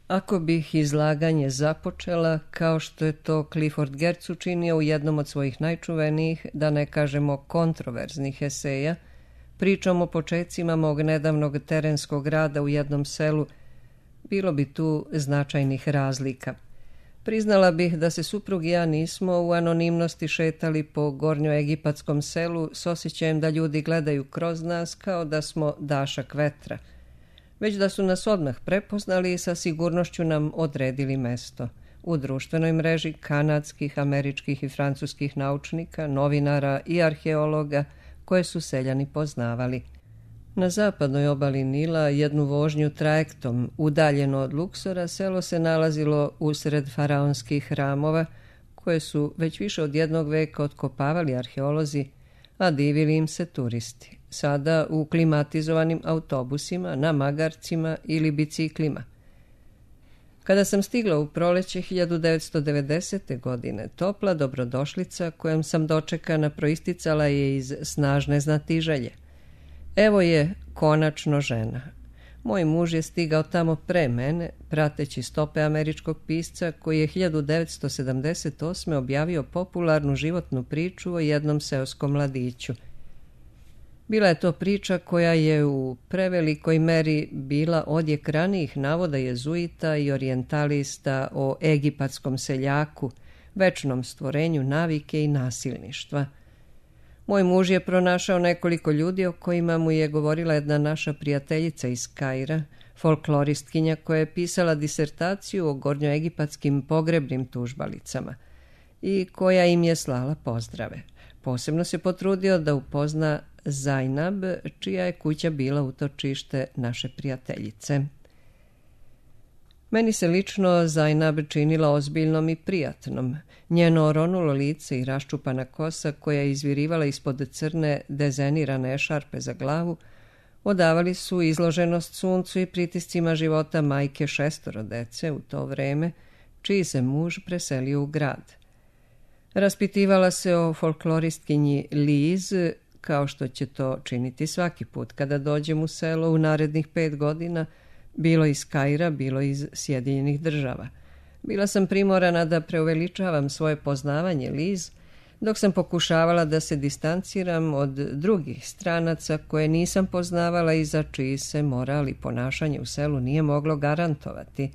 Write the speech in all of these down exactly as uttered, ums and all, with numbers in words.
Ako bih izlaganje započela, kao što je to Clifford Geertz učinio u jednom od svojih najčuvenijih, da ne kažemo kontroverznih eseja, pričom o počecima mog nedavnog terenskog rada u jednom selu, bilo bi tu značajnih razlika. Priznala bih da se suprug i ja nismo u anonimnosti šetali po gornjoegipatskom selu s osjećajem da ljudi gledaju kroz nas kao da smo dašak vetra, već da su nas odmah prepoznali i sa sigurnošću nam odredili mesto. U društvenoj mreži kanadskih, američkih i francuskih naučnika, novinara i arheologa koje su seljani poznavali. Na zapadnoj obali Nila, jednu vožnju trajektom udaljeno od Luksora, selo se nalazilo usred faraonskih hramova, koje su već više od jednog veka otkopavali arheolozi, a divili im se turisti, sada u klimatizovanim autobusima, na magarcima ili biciklima. Kada sam stigla u proleće hiljadu devetsto devedesete. godine, topla dobrodošlica kojom sam dočekana proisticala je iz snažne znatiželje. Evo je konačno žena. Moj muž je stigao tamo pre mene, prateći stope američkog pisca koji je hiljadu devetsto sedamdeset osme. objavio popularnu životnu priču o jednom seoskom mladiću. Bila je to priča koja je u prevelikoj meri bila odjek ranijih navoda jezuita i orijentalista o egipatskom seljaku, večnom stvorenju navike i nasilništva. Moj muž je pronašao nekoliko ljudi o kojima mu je govorila jedna naša prijateljica iz Kaira, folkloristkinja koja je pisala disertaciju o gornjoegipatskim pogrebnim tužbalicama i koja im je slala pozdrave. Posebno se potrudio da upozna Zajnab, čija je kuća bila utočište naše prijateljice. Meni se lično Zajnab činila ozbiljnom i prijatnom. Njeno oronulo lice i raščupana kosa koja je izvirivala ispod crne dezenirane ešarpe za glavu odavali su izloženost suncu i pritiscima života majke šestoro dece u to vreme, čiji se muž preselio u grad. Raspitivala se o folkloristkinji Liz, kao što će to činiti svaki put kada dođem u selo u narednih pet godina, bilo iz Kaira, bilo iz Sjedinjenih država. Bila sam primorana da preuveličavam svoje poznavanje Liz, dok sam pokušavala da se distanciram od drugih stranaca koje nisam poznavala i za čiji se moral i ponašanje u selu nije moglo garantovati.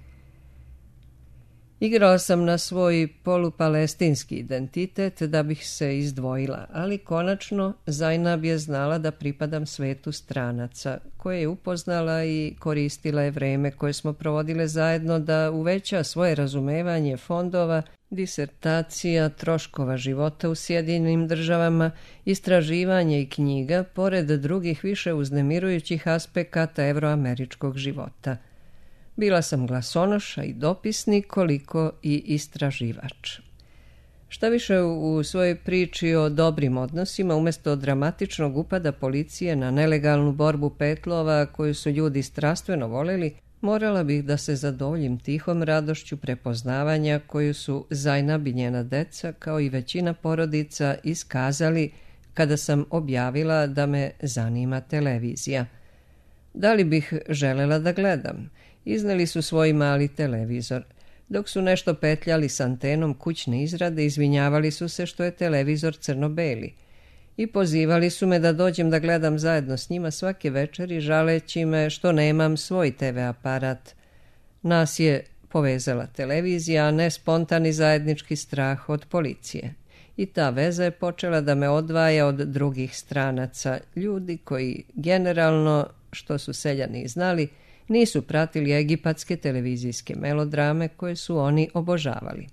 Igrala sam na svoj polupalestinski identitet da bih se izdvojila, ali konačno Zajnab je znala da pripadam svetu stranaca, koje je upoznala i koristila je vreme koje smo provodile zajedno da uveća svoje razumevanje fondova, disertacija, troškova života u Sjedinjenim državama, istraživanje i knjiga, pored drugih više uznemirujućih aspekata evroameričkog života. Bila sam glasonoša i dopisnik, koliko i istraživač. Šta više, u svojoj priči o dobrim odnosima, umjesto dramatičnog upada policije na nelegalnu borbu petlova koju su ljudi strastveno voljeli, morala bih da se zadovoljim tihom radošću prepoznavanja koju su Zajnab i njena deca, kao i većina porodica, iskazali kada sam objavila da me zanima televizija. Da li bih želela da gledam? Izneli su svoj mali televizor. Dok su nešto petljali s antenom kućne izrade, izvinjavali su se što je televizor crno-beli i pozivali su me da dođem da gledam zajedno s njima svake večeri, žaleći me što nemam svoj te ve aparat. Nas je povezala televizija, a ne spontani zajednički strah od policije. I ta veza je počela da me odvaja od drugih stranaca, ljudi koji generalno, što su seljani znali, nisu pratili egipatske televizijske melodrame koje su oni obožavali.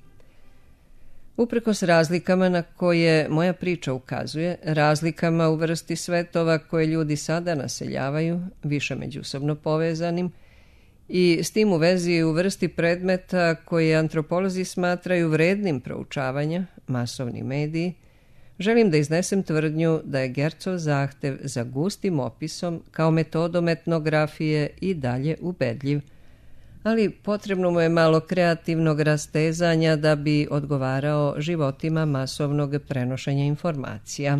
Uprkos razlikama na koje moja priča ukazuje, razlikama u vrsti svetova koje ljudi sada naseljavaju, više međusobno povezanim, i s tim u vezi u vrsti predmeta koje antropolozi smatraju vrednim proučavanja, masovni mediji, želim da iznesem tvrdnju da je Geertzov zahtev za gustim opisom kao metodom etnografije i dalje ubedljiv, ali potrebno mu je malo kreativnog rastezanja da bi odgovarao životima masovnog prenošenja informacija.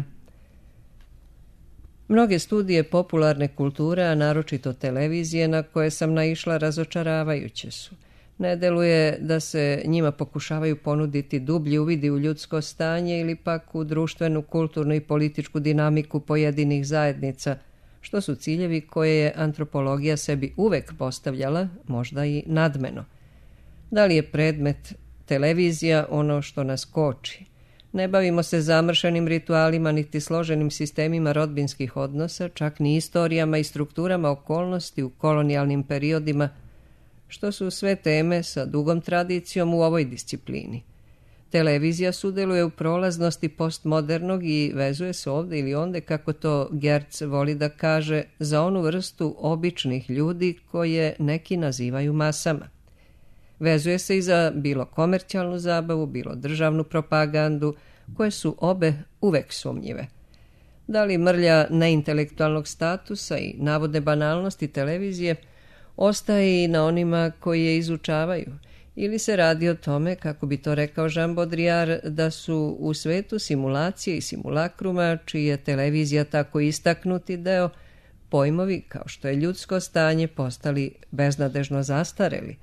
Mnoge studije popularne kulture, a naročito televizije na koje sam naišla, razočaravajuće su. Ne deluje da se njima pokušavaju ponuditi dublji uvidi u ljudsko stanje ili pak u društvenu, kulturnu i političku dinamiku pojedinih zajednica, što su ciljevi koje je antropologija sebi uvek postavljala, možda i nadmeno. Da li je predmet televizija ono što nas koči? Ne bavimo se zamršenim ritualima niti složenim sistemima rodbinskih odnosa, čak ni istorijama i strukturama okolnosti u kolonijalnim periodima, što su sve teme sa dugom tradicijom u ovoj disciplini. Televizija sudeluje u prolaznosti postmodernog i vezuje se ovde ili onde, kako to Gertz voli da kaže, za onu vrstu običnih ljudi koje neki nazivaju masama. Vezuje se i za bilo komercijalnu zabavu, bilo državnu propagandu, koje su obe uvek sumnjive. Da li mrlja neintelektualnog statusa i navodne banalnosti televizije ostaje i na onima koji je izučavaju, ili se radi o tome, kako bi to rekao Jean Baudrillard, da su u svetu simulacije i simulakruma, čiji je televizija tako istaknuti deo, pojmovi kao što je ljudsko stanje postali beznadežno zastareli.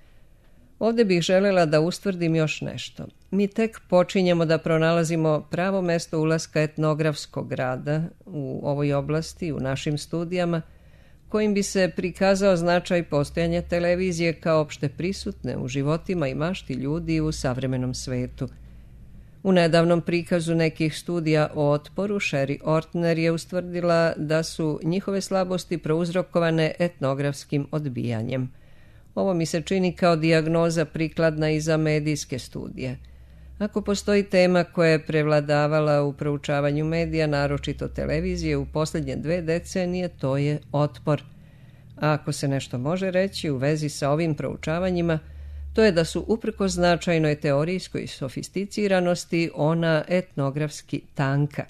Ovde bih želela da ustvrdim još nešto. Mi tek počinjemo da pronalazimo pravo mesto ulaska etnografskog rada u ovoj oblasti, u našim studijama, kojim bi se prikazao značaj postojanja televizije kao opšte prisutne u životima i mašti ljudi u savremenom svetu. U nedavnom prikazu nekih studija o otporu Sherry Ortner je ustvrdila da su njihove slabosti prouzrokovane etnografskim odbijanjem. Ovo mi se čini kao dijagnoza prikladna i za medijske studije. Ako postoji tema koja je prevladavala u proučavanju medija, naročito televizije, u posljednje dve decenije, to je otpor. A ako se nešto može reći u vezi sa ovim proučavanjima, to je da su uprkos značajnoj teorijskoj sofisticiranosti ona etnografski tanka.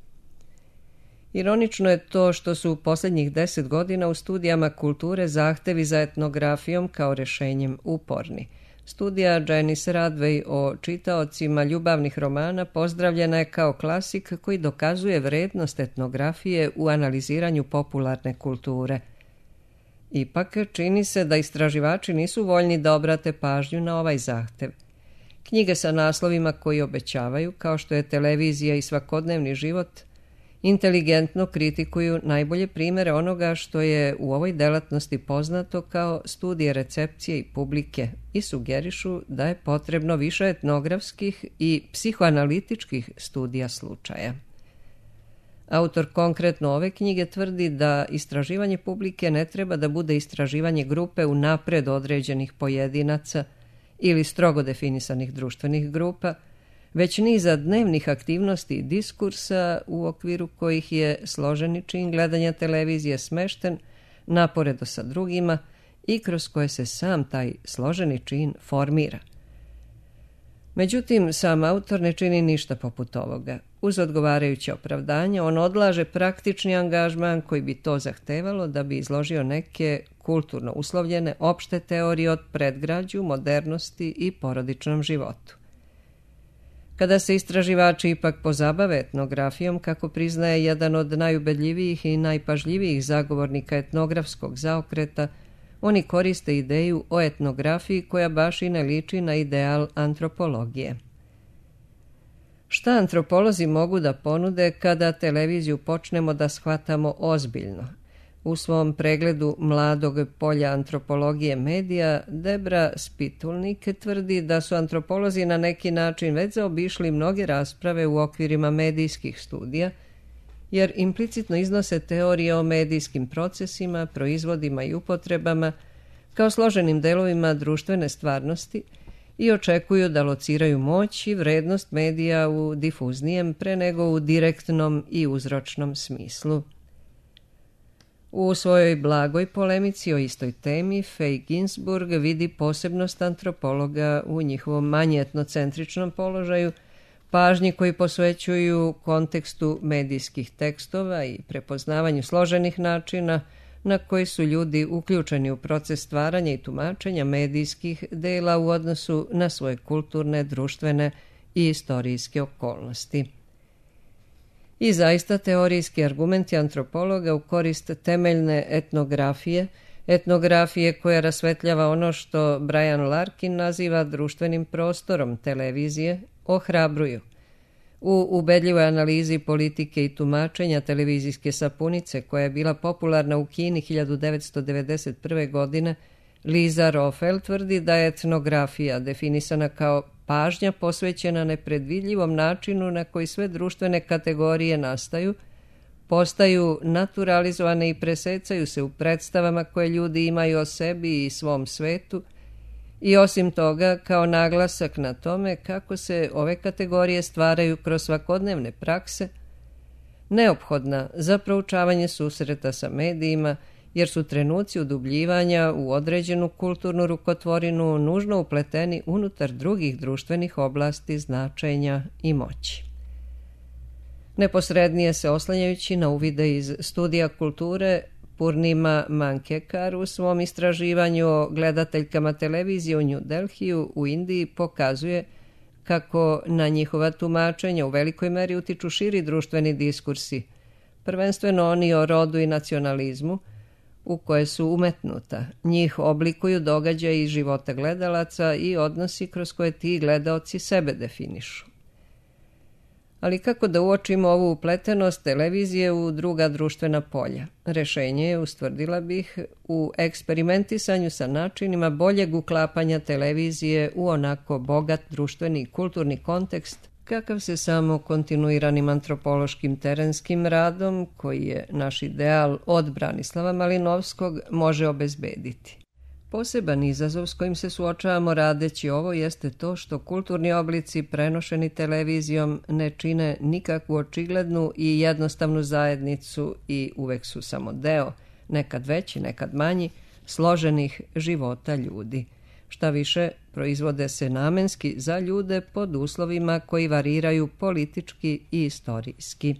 Ironično je to što su u posljednjih deset godina u studijama kulture zahtevi za etnografijom kao rešenjem uporni. Studija Janice Radway o čitaocima ljubavnih romana pozdravljena je kao klasik koji dokazuje vrednost etnografije u analiziranju popularne kulture. Ipak čini se da istraživači nisu voljni da obrate pažnju na ovaj zahtev. Knjige sa naslovima koji obećavaju, kao što je televizija i svakodnevni život, inteligentno kritikuju najbolje primere onoga što je u ovoj delatnosti poznato kao studije recepcije i publike i sugerišu da je potrebno više etnografskih i psihoanalitičkih studija slučaja. Autor konkretno ove knjige tvrdi da istraživanje publike ne treba da bude istraživanje grupe unapred određenih pojedinaca ili strogo definisanih društvenih grupa, već niza dnevnih aktivnosti i diskursa u okviru kojih je složeni čin gledanja televizije smešten naporedo sa drugima i kroz koje se sam taj složeni čin formira. Međutim, sam autor ne čini ništa poput ovoga. Uz odgovarajuće opravdanje, on odlaže praktični angažman koji bi to zahtevalo da bi izložio neke kulturno uslovljene opšte teorije od predgrađu, modernosti i porodičnom životu. Kada se istraživači ipak pozabave etnografijom, kako priznaje jedan od najubedljivijih i najpažljivijih zagovornika etnografskog zaokreta, oni koriste ideju o etnografiji koja baš i ne liči na ideal antropologije. Šta antropolozi mogu da ponude kada televiziju počnemo da shvatamo ozbiljno? U svom pregledu mladog polja antropologije medija, Debra Spitulnik tvrdi da su antropolozi na neki način već zaobišli mnoge rasprave u okvirima medijskih studija, jer implicitno iznose teorije o medijskim procesima, proizvodima i upotrebama kao složenim delovima društvene stvarnosti i očekuju da lociraju moć i vrednost medija u difuznijem pre nego u direktnom i uzročnom smislu. U svojoj blagoj polemici o istoj temi Faye Ginsburg vidi posebnost antropologa u njihovom manje etnocentričnom položaju, pažnji koji posvećuju kontekstu medijskih tekstova i prepoznavanju složenih načina na koji su ljudi uključeni u proces stvaranja i tumačenja medijskih dela u odnosu na svoje kulturne, društvene i istorijske okolnosti. I zaista teorijski argumenti antropologa u korist temeljne etnografije etnografije koja rasvetljava ono što Brian Larkin naziva društvenim prostorom televizije, ohrabruju. U ubedljivoj analizi politike i tumačenja televizijske sapunice, koja je bila popularna u Kini hiljadu devetsto devedeset prve. godine, Liza Rofel tvrdi da je etnografija definisana kao pažnja posvećena nepredvidljivom načinu na koji sve društvene kategorije nastaju, postaju naturalizovane i presecaju se u predstavama koje ljudi imaju o sebi i svom svetu, i osim toga kao naglasak na tome kako se ove kategorije stvaraju kroz svakodnevne prakse, neophodna za proučavanje susreta sa medijima, jer su trenuci udubljivanja u određenu kulturnu rukotvorinu nužno upleteni unutar drugih društvenih oblasti značenja i moći. Neposrednije se oslanjajući na uvide iz studija kulture, Purnima Mankekar u svom istraživanju o gledateljkama televizije u New Delhiju u Indiji pokazuje kako na njihova tumačenja u velikoj meri utiču širi društveni diskursi, prvenstveno oni o rodu i nacionalizmu, u koje su umetnuta. Njih oblikuju događaji iz života gledalaca i odnosi kroz koje ti gledaoci sebe definišu. Ali kako da uočimo ovu upletenost televizije u druga društvena polja? Rešenje je, ustvrdila bih, u eksperimentisanju sa načinima boljeg uklapanja televizije u onako bogat društveni i kulturni kontekst, kakav se samo kontinuiranim antropološkim terenskim radom, koji je naš ideal od Branislava Malinovskog, može obezbediti. Poseban izazov s kojim se suočavamo radeći ovo jeste to što kulturni oblici prenošeni televizijom ne čine nikakvu očiglednu i jednostavnu zajednicu i uvek su samo deo, nekad veći, nekad manji, složenih života ljudi. Šta više, proizvode se namenski za ljude pod uslovima koji variraju politički i istorijski.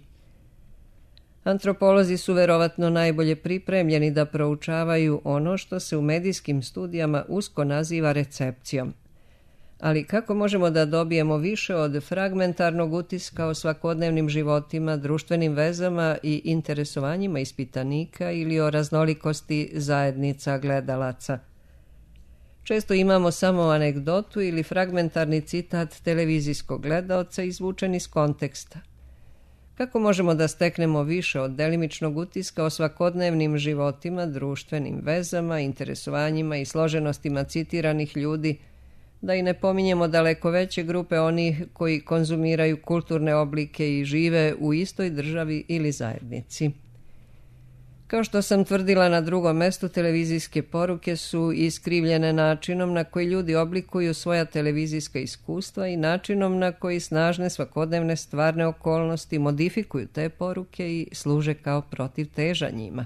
Antropolozi su verovatno najbolje pripremljeni da proučavaju ono što se u medijskim studijama usko naziva recepcijom. Ali kako možemo da dobijemo više od fragmentarnog utiska o svakodnevnim životima, društvenim vezama i interesovanjima ispitanika ili o raznolikosti zajednica gledalaca? Često imamo samo anegdotu ili fragmentarni citat televizijskog gledaoca izvučen iz konteksta. Kako možemo da steknemo više od delimičnog utiska o svakodnevnim životima, društvenim vezama, interesovanjima i složenostima citiranih ljudi, da i ne pominjemo daleko veće grupe onih koji konzumiraju kulturne oblike i žive u istoj državi ili zajednici? Kao što sam tvrdila na drugom mestu, televizijske poruke su iskrivljene načinom na koji ljudi oblikuju svoja televizijska iskustva i načinom na koji snažne svakodnevne stvarne okolnosti modifikuju te poruke i služe kao protivteža njima.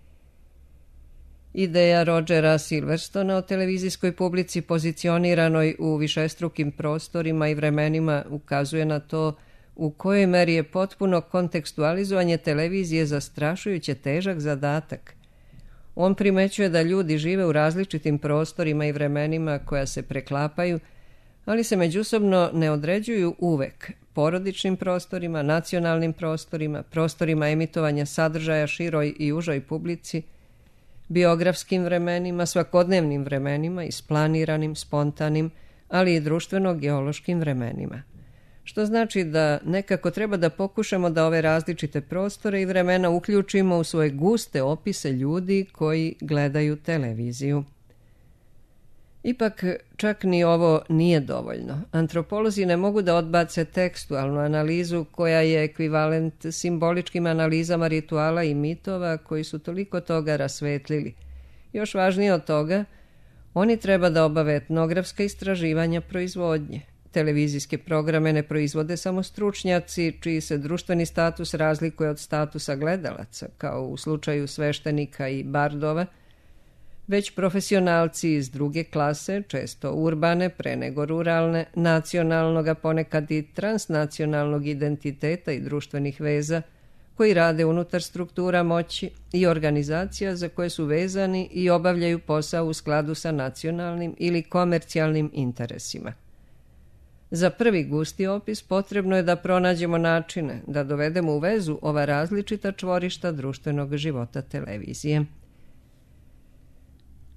Ideja Rodgera Silverstona o televizijskoj publici pozicioniranoj u višestrukim prostorima i vremenima ukazuje na to u kojoj meri je potpuno kontekstualizovanje televizije zastrašujuće težak zadatak. On primećuje da ljudi žive u različitim prostorima i vremenima koja se preklapaju, ali se međusobno ne određuju uvek porodičnim prostorima, nacionalnim prostorima, prostorima emitovanja sadržaja široj i užoj publici, biografskim vremenima, svakodnevnim vremenima, isplaniranim, spontanim, ali i društveno-geološkim vremenima. Što znači da nekako treba da pokušamo da ove različite prostore i vremena uključimo u svoje guste opise ljudi koji gledaju televiziju. Ipak, čak ni ovo nije dovoljno. Antropolozi ne mogu da odbace tekstualnu analizu koja je ekvivalent simboličkim analizama rituala i mitova koji su toliko toga rasvetlili. Još važnije od toga, oni treba da obave etnografska istraživanja proizvodnje. Televizijske programe ne proizvode samo stručnjaci čiji se društveni status razlikuje od statusa gledalaca, kao u slučaju sveštenika i bardova, već profesionalci iz druge klase, često urbane, pre nego ruralne, nacionalnog, a ponekad i transnacionalnog identiteta i društvenih veza, koji rade unutar struktura moći i organizacija za koje su vezani i obavljaju posao u skladu sa nacionalnim ili komercijalnim interesima. Za prvi gusti opis potrebno je da pronađemo načine da dovedemo u vezu ova različita čvorišta društvenog života televizije.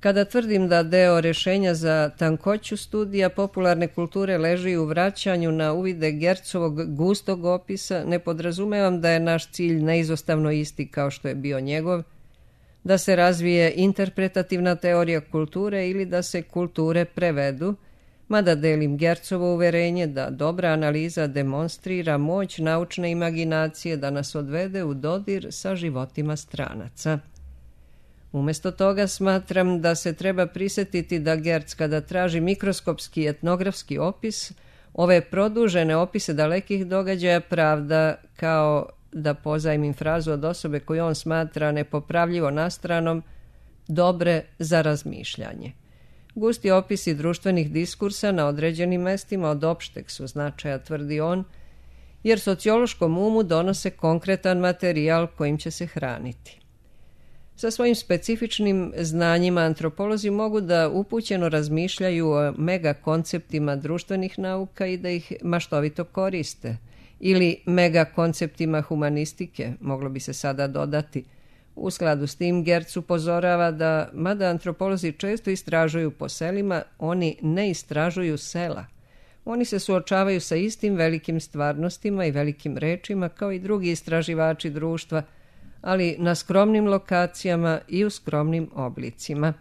Kada tvrdim da deo rješenja za tankoću studija popularne kulture leži u vraćanju na uvide Gercovog gustog opisa, ne podrazumevam da je naš cilj neizostavno isti kao što je bio njegov, da se razvije interpretativna teorija kulture ili da se kulture prevedu, mada delim Gercovo uverenje da dobra analiza demonstrira moć naučne imaginacije da nas odvede u dodir sa životima stranaca. Umjesto toga smatram da se treba prisjetiti da Gerc, kada traži mikroskopski etnografski opis, ove produžene opise dalekih događaja pravda kao, da pozajmim frazu od osobe koju on smatra nepopravljivo nastranom, dobre za razmišljanje. Gusti opisi društvenih diskursa na određenim mestima od opšteg su značaja, tvrdi on, jer sociološkom umu donose konkretan materijal kojim će se hraniti. Sa svojim specifičnim znanjima antropolozi mogu da upućeno razmišljaju o mega konceptima društvenih nauka i da ih maštovito koriste, ili mega konceptima humanistike, moglo bi se sada dodati. U skladu s tim Gerc upozorava da, mada antropolozi često istražuju po selima, oni ne istražuju sela. Oni se suočavaju sa istim velikim stvarnostima i velikim rečima kao i drugi istraživači društva, ali na skromnim lokacijama i u skromnim oblicima.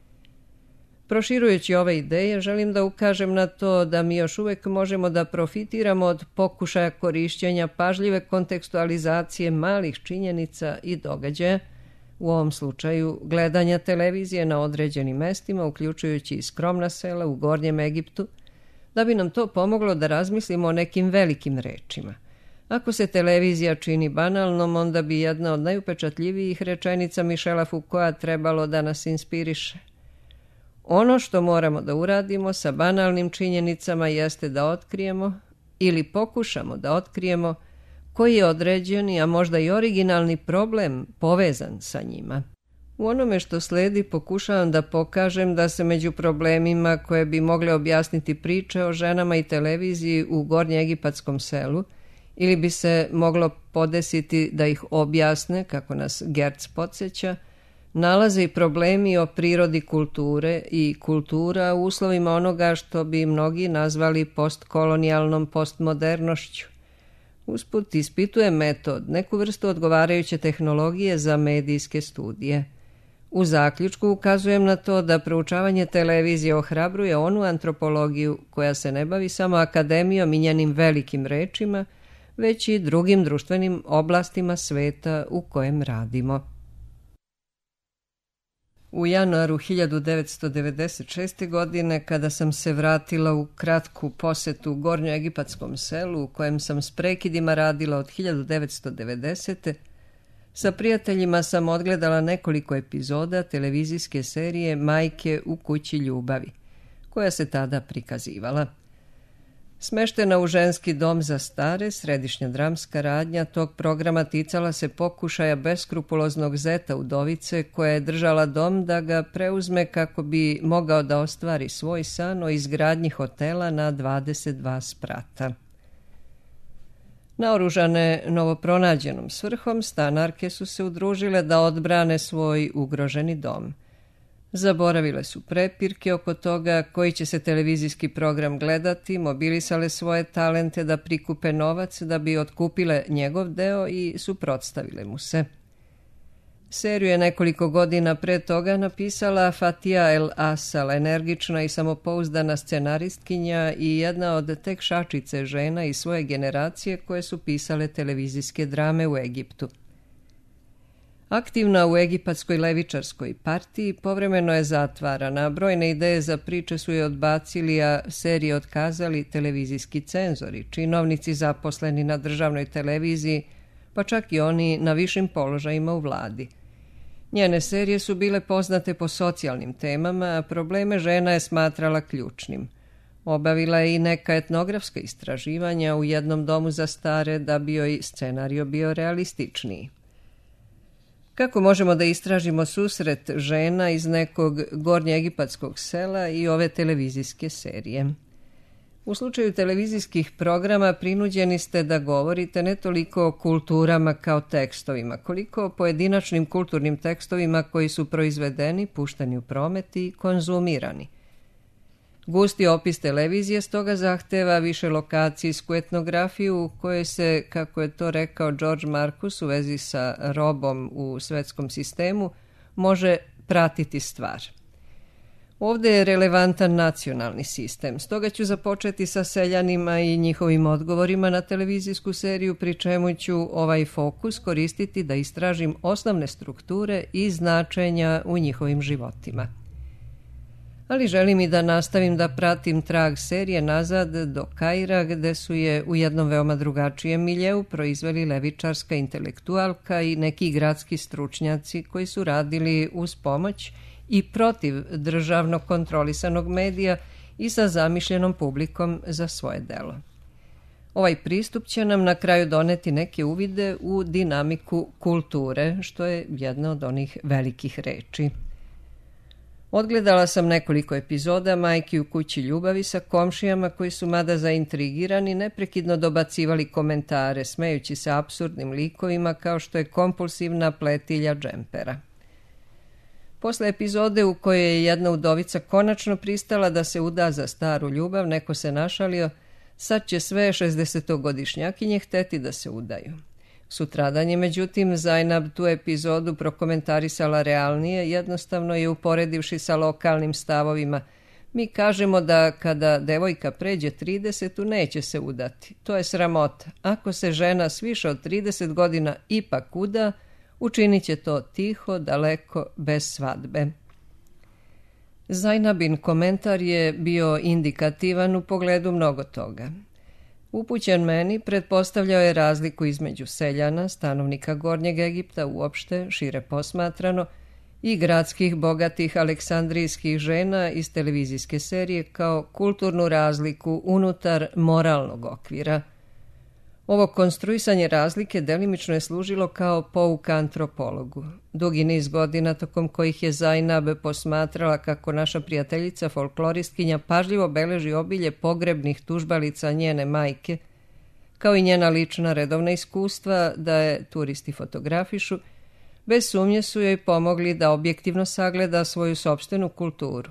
Proširujući ove ideje, želim da ukažem na to da mi još uvijek možemo da profitiramo od pokušaja korišćenja pažljive kontekstualizacije malih činjenica i događaja, u ovom slučaju gledanja televizije na određenim mestima, uključujući i skromna sela u Gornjem Egiptu, da bi nam to pomoglo da razmislimo o nekim velikim rečima. Ako se televizija čini banalnom, onda bi jedna od najupečatljivijih rečenica Michela Foucaulta trebalo da nas inspiriše. Ono što moramo da uradimo sa banalnim činjenicama jeste da otkrijemo ili pokušamo da otkrijemo koji je određeni, a možda i originalni problem povezan sa njima. U onome što sledi pokušavam da pokažem da se među problemima koje bi mogle objasniti priče o ženama i televiziji u gornjeegipatskom selu, ili bi se moglo podesiti da ih objasne, kako nas Gerc podsjeća, nalaze i problemi o prirodi kulture i kultura u uslovima onoga što bi mnogi nazvali postkolonijalnom postmodernošću. Usput ispituje metod, neku vrstu odgovarajuće tehnologije za medijske studije. U zaključku ukazujem na to da proučavanje televizije ohrabruje onu antropologiju koja se ne bavi samo akademijom i njenim velikim rečima, već i drugim društvenim oblastima sveta u kojem radimo. U januaru hiljadu devetsto devedeset šeste. godine, kada sam se vratila u kratku posetu gornjoegipatskom selu u kojem sam s prekidima radila od hiljadu devetsto devedesete. sa prijateljima sam odgledala nekoliko epizoda televizijske serije Majke u kući ljubavi, koja se tada prikazivala. Smeštena u ženski dom za stare, središnja dramska radnja tog programa ticala se pokušaja beskrupuloznog zeta udovice koja je držala dom da ga preuzme kako bi mogao da ostvari svoj san o izgradnji hotela na dvadeset dva sprata. Naoružane novopronađenom svrhom, stanarke su se udružile da odbrane svoj ugroženi dom. Zaboravile su prepirke oko toga koji će se televizijski program gledati, mobilisale svoje talente da prikupe novac da bi otkupile njegov deo i suprotstavile mu se. Seriju je nekoliko godina pre toga napisala Fatia El Asal, energična i samopouzdana scenaristkinja i jedna od tek šačice žena iz svoje generacije koje su pisale televizijske drame u Egiptu. Aktivna u egipatskoj levičarskoj partiji, povremeno je zatvarana, brojne ideje za priče su je odbacili, a serije otkazali televizijski cenzori, činovnici zaposleni na državnoj televiziji, pa čak i oni na višim položajima u vladi. Njene serije su bile poznate po socijalnim temama, a probleme žena je smatrala ključnim. Obavila je i neka etnografska istraživanja u jednom domu za stare da bi joj scenario bio realističniji. Kako možemo da istražimo susret žena iz nekog gornjeegipatskog sela i ove televizijske serije? U slučaju televizijskih programa prinuđeni ste da govorite ne toliko o kulturama kao tekstovima, koliko o pojedinačnim kulturnim tekstovima koji su proizvedeni, pušteni u promet i konzumirani. Gusti opis televizije stoga zahteva više lokacijsku etnografiju u kojoj se, kako je to rekao George Marcus u vezi sa robom u svetskom sistemu, može pratiti stvar. Ovde je relevantan nacionalni sistem, stoga ću započeti sa seljanima i njihovim odgovorima na televizijsku seriju, pri čemu ću ovaj fokus koristiti da istražim osnovne strukture i značenja u njihovim životima. Ali želim i da nastavim da pratim trag serije nazad do Kaira, gde su je u jednom veoma drugačijem miljeu proizveli levičarska intelektualka i neki gradski stručnjaci koji su radili uz pomoć i protiv državno kontrolisanog medija i sa zamišljenom publikom za svoje delo. Ovaj pristup će nam na kraju doneti neke uvide u dinamiku kulture, što je jedna od onih velikih reči. Odgledala sam nekoliko epizoda Majki u kući ljubavi sa komšijama koji su, mada zaintrigirani, neprekidno dobacivali komentare, smejući se apsurdnim likovima kao što je kompulsivna pletilja džempera. Posle epizode u kojoj je jedna udovica konačno pristala da se uda za staru ljubav, neko se našalio, sad će sve šezdesetogodišnjakinje hteti da se udaju. Sutradan je, međutim, Zajnab tu epizodu prokomentarisala realnije, jednostavno je uporedivši sa lokalnim stavovima. Mi kažemo da kada devojka pređe tridesetu neće se udati. To je sramota. Ako se žena s više od trideset godina ipak uda, učinit će to tiho, daleko, bez svadbe. Zajnabin komentar je bio indikativan u pogledu mnogo toga. Upućen meni, pretpostavljao je razliku između seljana, stanovnika Gornjeg Egipta uopšte, šire posmatrano, i gradskih, bogatih aleksandrijskih žena iz televizijske serije kao kulturnu razliku unutar moralnog okvira. Ovo konstruisanje razlike delimično je služilo kao pouka antropologu. Dugi niz godina tokom kojih je Zajnab posmatrala kako naša prijateljica folkloristkinja pažljivo beleži obilje pogrebnih tužbalica njene majke, kao i njena lična redovna iskustva da je turisti fotografišu, bez sumnje su joj pomogli da objektivno sagleda svoju sopstvenu kulturu.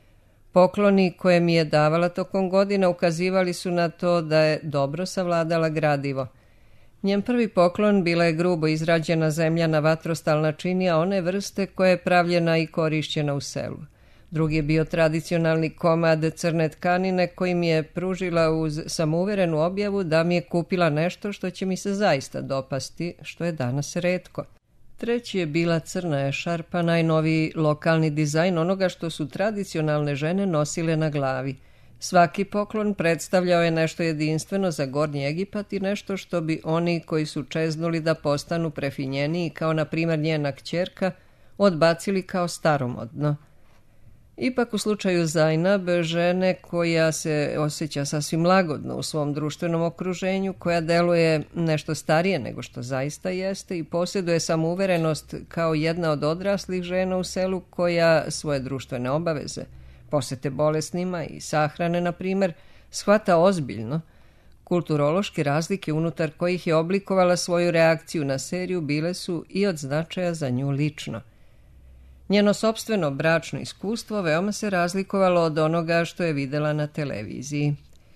Pokloni koje mi je davala tokom godina ukazivali su na to da je dobro savladala gradivo. Njen prvi poklon bila je grubo izrađena zemljana vatrostalna činija one vrste koja je pravljena i korišćena u selu. Drugi je bio tradicionalni komad crne tkanine koji mi je pružila uz samouverenu objavu da mi je kupila nešto što će mi se zaista dopasti, što je danas retko. Treći je bila crna ešarpa, najnoviji lokalni dizajn onoga što su tradicionalne žene nosile na glavi. Svaki poklon predstavljao je nešto jedinstveno za Gornji Egipat i nešto što bi oni koji su čeznuli da postanu prefinjeniji, kao na primjer njena kćerka, odbacili kao staromodno. Ipak u slučaju Zajnab, žene koja se osjeća sasvim lagodno u svom društvenom okruženju, koja deluje nešto starije nego što zaista jeste i posjeduje samouverenost kao jedna od odraslih žena u selu koja svoje društvene obaveze, posete bolesnima i sahrane, na primjer, shvata ozbiljno, kulturološke razlike unutar kojih je oblikovala svoju reakciju na seriju bile su i od značaja za nju lično. Njeno sopstveno bračno iskustvo veoma se razlikovalo od onoga što je videla na televiziji.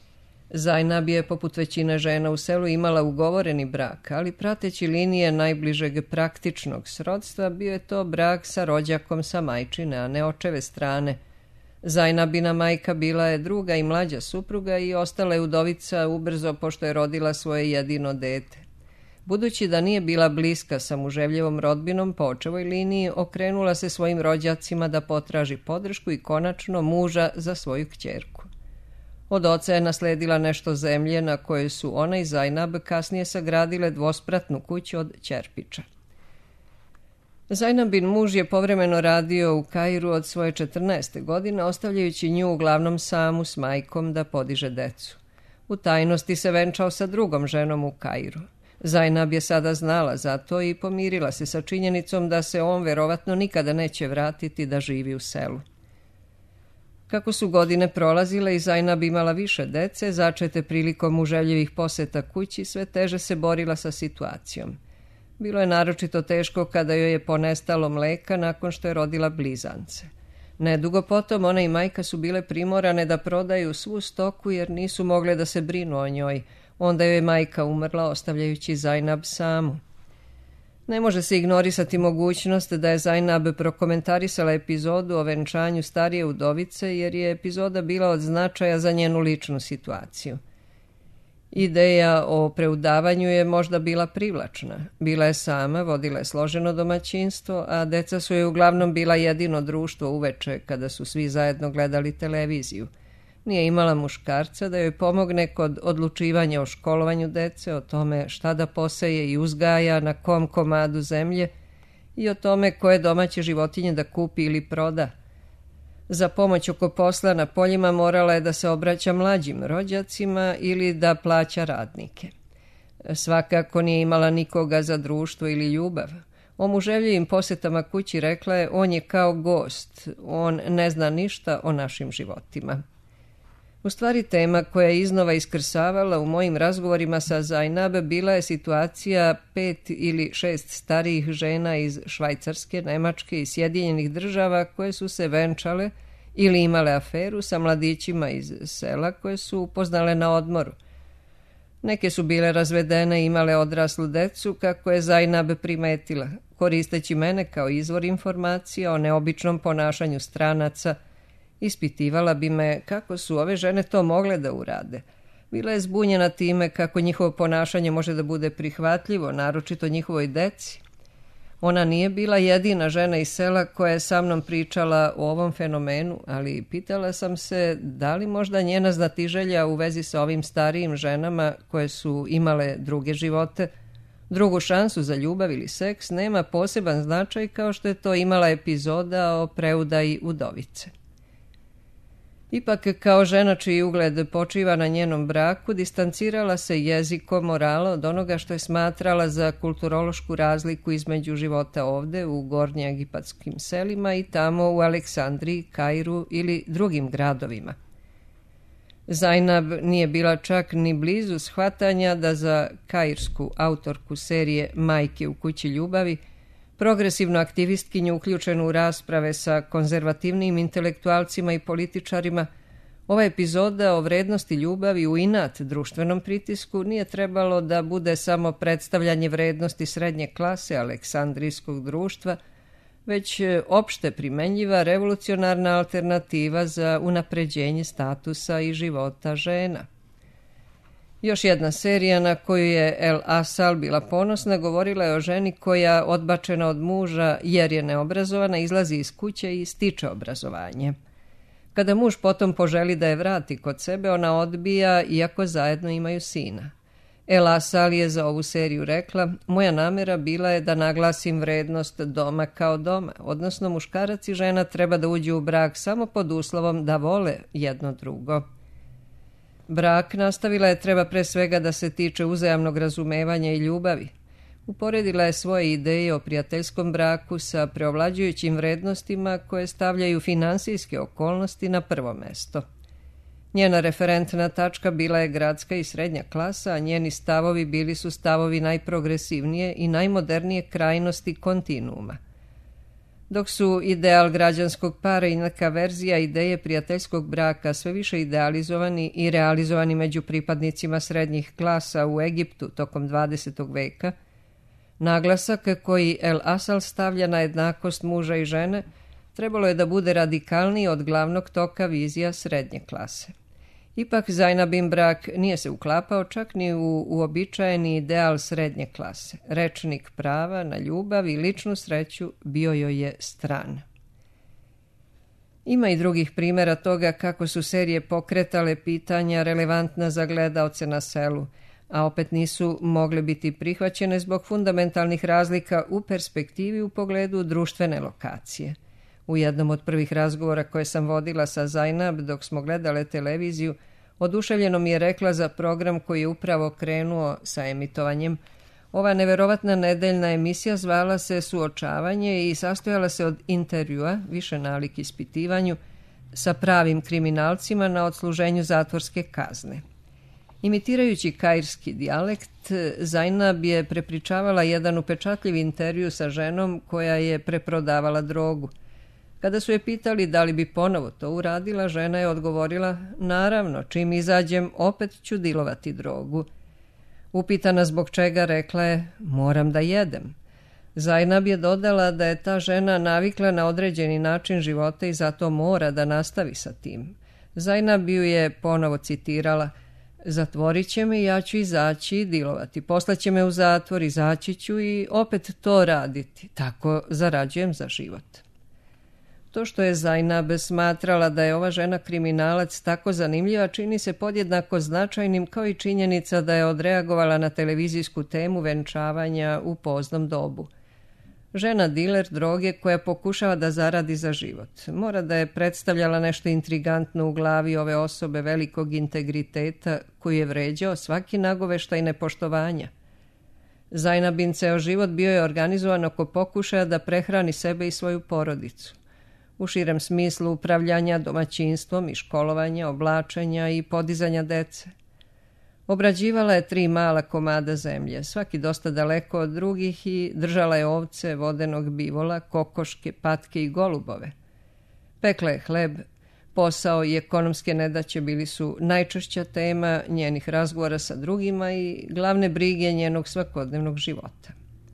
Zajnab je, poput većine žena u selu, imala ugovoreni brak, ali prateći linije najbližeg praktičnog srodstva bio je to brak sa rođakom sa majčine, a ne očeve strane. Zajnabina majka bila je druga i mlađa supruga i ostala je udovica ubrzo pošto je rodila svoje jedino dete. Budući da nije bila bliska sa muževljevom rodbinom po očevoj liniji, okrenula se svojim rođacima da potraži podršku i konačno muža za svoju kćerku. Od oca je nasledila nešto zemlje na kojoj su ona i Zajnab kasnije sagradile dvospratnu kuću od ćerpiča. Zajnabin muž je povremeno radio u Kairu od svoje četrnaeste godine, ostavljajući nju uglavnom samu s majkom da podiže decu. U tajnosti se venčao sa drugom ženom u Kairu. Zajnab je sada znala za to i pomirila se sa činjenicom da se on verovatno nikada neće vratiti da živi u selu. Kako su godine prolazile i Zajnab imala više dece, začete prilikom uželjivih poseta kući, sve teže se borila sa situacijom. Bilo je naročito teško kada joj je ponestalo mleka nakon što je rodila blizance. Nedugo potom ona i majka su bile primorane da prodaju svu stoku jer nisu mogle da se brinu o njoj. Onda joj je majka umrla ostavljajući Zajnab samu. Ne može se ignorisati mogućnost da je Zajnab prokomentarisala epizodu o venčanju starije udovice jer je epizoda bila od značaja za njenu ličnu situaciju. Ideja o preudavanju je možda bila privlačna. Bila je sama, vodila je složeno domaćinstvo, a deca su joj uglavnom bila jedino društvo uveče kada su svi zajedno gledali televiziju. Nije imala muškarca da joj pomogne kod odlučivanja o školovanju dece, o tome šta da poseje i uzgaja na kom komadu zemlje i o tome koje domaće životinje da kupi ili proda. Za pomoć oko posla na poljima morala je da se obraća mlađim rođacima ili da plaća radnike. Svakako nije imala nikoga za društvo ili ljubav. O muževljivim posetama kući rekla je, on je kao gost, on ne zna ništa o našim životima. U stvari tema koja je iznova iskrsavala u mojim razgovorima sa Zajnab bila je situacija pet ili šest starijih žena iz Švajcarske, Nemačke i Sjedinjenih država koje su se venčale ili imale aferu sa mladićima iz sela koje su upoznale na odmoru. Neke su bile razvedene i imale odraslu decu, kako je Zajnab primetila, koristeći mene kao izvor informacija o neobičnom ponašanju stranaca. Ispitivala bi me kako su ove žene to mogle da urade. Bila je zbunjena time kako njihovo ponašanje može da bude prihvatljivo, naročito njihovoj deci. Ona nije bila jedina žena iz sela koja je sa mnom pričala o ovom fenomenu, ali pitala sam se da li možda njena znatiželja u vezi sa ovim starijim ženama koje su imale druge živote, drugu šansu za ljubav ili seks, nema poseban značaj kao što je to imala epizoda o preudaji udovice. Ipak, kao žena čiji ugled počiva na njenom braku, distancirala se jezikom morala od onoga što je smatrala za kulturološku razliku između života ovde u gornje egipatskim selima i tamo u Aleksandriji, Kairu ili drugim gradovima. Zajnab nije bila čak ni blizu shvatanja da za kairsku autorku serije Majke u kući ljubavi, progresivnu aktivistkinju uključenu u rasprave sa konzervativnim intelektualcima i političarima, ova epizoda o vrednosti ljubavi u inat društvenom pritisku nije trebalo da bude samo predstavljanje vrednosti srednje klase aleksandrijskog društva, već opšte primenjiva revolucionarna alternativa za unapređenje statusa i života žena. Još jedna serija na koju je El Asal bila ponosna govorila je o ženi koja, odbačena od muža jer je neobrazovana, izlazi iz kuće i stiče obrazovanje. Kada muž potom poželi da je vrati kod sebe, ona odbija iako zajedno imaju sina. El Asal je za ovu seriju rekla, moja namera bila je da naglasim vrednost doma kao doma, odnosno muškarac i žena treba da uđu u brak samo pod uslovom da vole jedno drugo. Brak, nastavila je, treba pre svega da se tiče uzajamnog razumevanja i ljubavi. Uporedila je svoje ideje o prijateljskom braku sa preovlađujućim vrednostima koje stavljaju finansijske okolnosti na prvo mesto. Njena referentna tačka bila je gradska i srednja klasa, a njeni stavovi bili su stavovi najprogresivnije i najmodernije krajnosti kontinuuma. Dok su ideal građanskog para i neka verzija ideje prijateljskog braka sve više idealizovani i realizovani među pripadnicima srednjih klasa u Egiptu tokom dvadesetog veka, naglasak koji El Asal stavlja na jednakost muža i žene trebalo je da bude radikalniji od glavnog toka vizija srednje klase. Ipak Zajnabin brak nije se uklapao čak ni u uobičajeni ideal srednje klase. Rečnik prava na ljubav i ličnu sreću bio joj je stran. Ima i drugih primjera toga kako su serije pokretale pitanja relevantna za gledaoce na selu, a opet nisu mogle biti prihvaćene zbog fundamentalnih razlika u perspektivi u pogledu društvene lokacije. U jednom od prvih razgovora koje sam vodila sa Zajnab dok smo gledale televiziju, oduševljeno mi je rekla za program koji je upravo krenuo sa emitovanjem. Ova neverovatna nedeljna emisija zvala se Suočavanje i sastojala se od intervjua, više nalik ispitivanju, sa pravim kriminalcima na odsluženju zatvorske kazne. Imitirajući kairski dijalekt, Zajnab je prepričavala jedan upečatljiv intervju sa ženom koja je preprodavala drogu. Kada su je pitali da li bi ponovo to uradila, žena je odgovorila: naravno, čim izađem, opet ću dilovati drogu. Upitana zbog čega, rekla je: moram da jedem. Zajnab je dodala da je ta žena navikla na određeni način života i zato mora da nastavi sa tim. Zajnab ju je ponovo citirala: zatvorit će me i ja ću izaći i dilovati. Poslaće me u zatvor, izaći ću i opet to raditi. Tako zarađujem za život. To što je Zajnab smatrala da je ova žena kriminalac tako zanimljiva čini se podjednako značajnim kao i činjenica da je odreagovala na televizijsku temu venčavanja u poznom dobu. Žena diler droge koja pokušava da zaradi za život. Mora da je predstavljala nešto intrigantno u glavi ove osobe velikog integriteta koji je vređao svaki nagoveštaj nepoštovanja. Zajnabin ceo život bio je organizovan oko pokušaja da prehrani sebe i svoju porodicu. U širem smislu upravljanja domaćinstvom i školovanja, oblačenja i podizanja dece. Obrađivala je tri mala komada zemlje, svaki dosta daleko od drugih, i držala je ovce, vodenog bivola, kokoške, patke i golubove. Pekla je hleb, posao i ekonomske nedaće bili su najčešća tema njenih razgovora sa drugima i glavne brige njenog svakodnevnog života.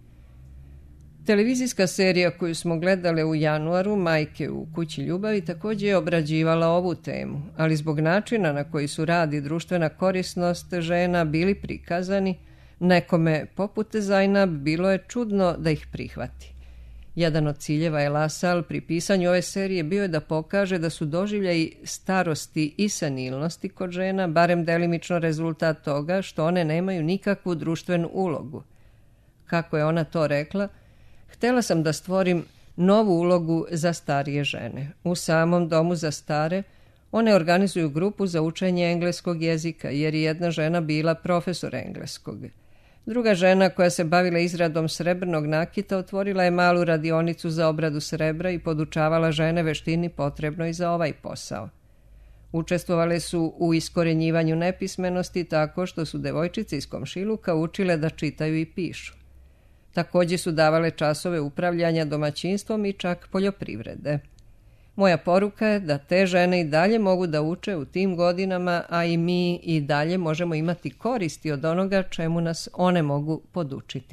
Televizijska serija koju smo gledale u januaru, Majke u kući ljubavi, također je obrađivala ovu temu, ali zbog načina na koji su rad i društvena korisnost žena bili prikazani, nekome poput Zajnab bilo je čudno da ih prihvati. Jedan od ciljeva El Asal pri pisanju ove serije bio je da pokaže da su doživljaji starosti i senilnosti kod žena barem delimično rezultat toga što one nemaju nikakvu društvenu ulogu. Kako je ona to rekla: htjela sam da stvorim novu ulogu za starije žene. U samom domu za stare one organizuju grupu za učenje engleskog jezika, jer je jedna žena bila profesor engleskog. Druga žena koja se bavila izradom srebrnog nakita otvorila je malu radionicu za obradu srebra i podučavala žene veštini potrebnoj za ovaj posao. Učestvovale su u iskorenjivanju nepismenosti tako što su devojčice iz komšiluka učile da čitaju i pišu. Također su davale časove upravljanja domaćinstvom i čak poljoprivrede. Moja poruka je da te žene i dalje mogu da uče u tim godinama, a i mi i dalje možemo imati koristi od onoga čemu nas one mogu podučiti.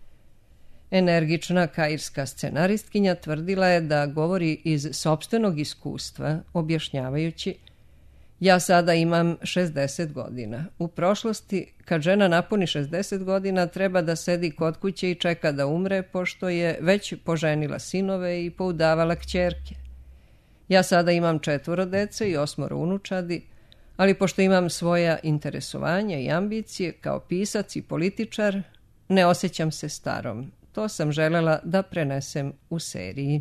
Energična kairska scenaristkinja tvrdila je da govori iz sopstvenog iskustva, objašnjavajući: ja sada imam šezdeset godina. U prošlosti, kad žena napuni šezdeset godina, treba da sedi kod kuće i čeka da umre, pošto je već poženila sinove i poudavala kćerke. Ja sada imam četvoro dece i osmoro unučadi, ali pošto imam svoja interesovanja i ambicije kao pisac i političar, ne osjećam se starom. To sam želela da prenesem u seriji.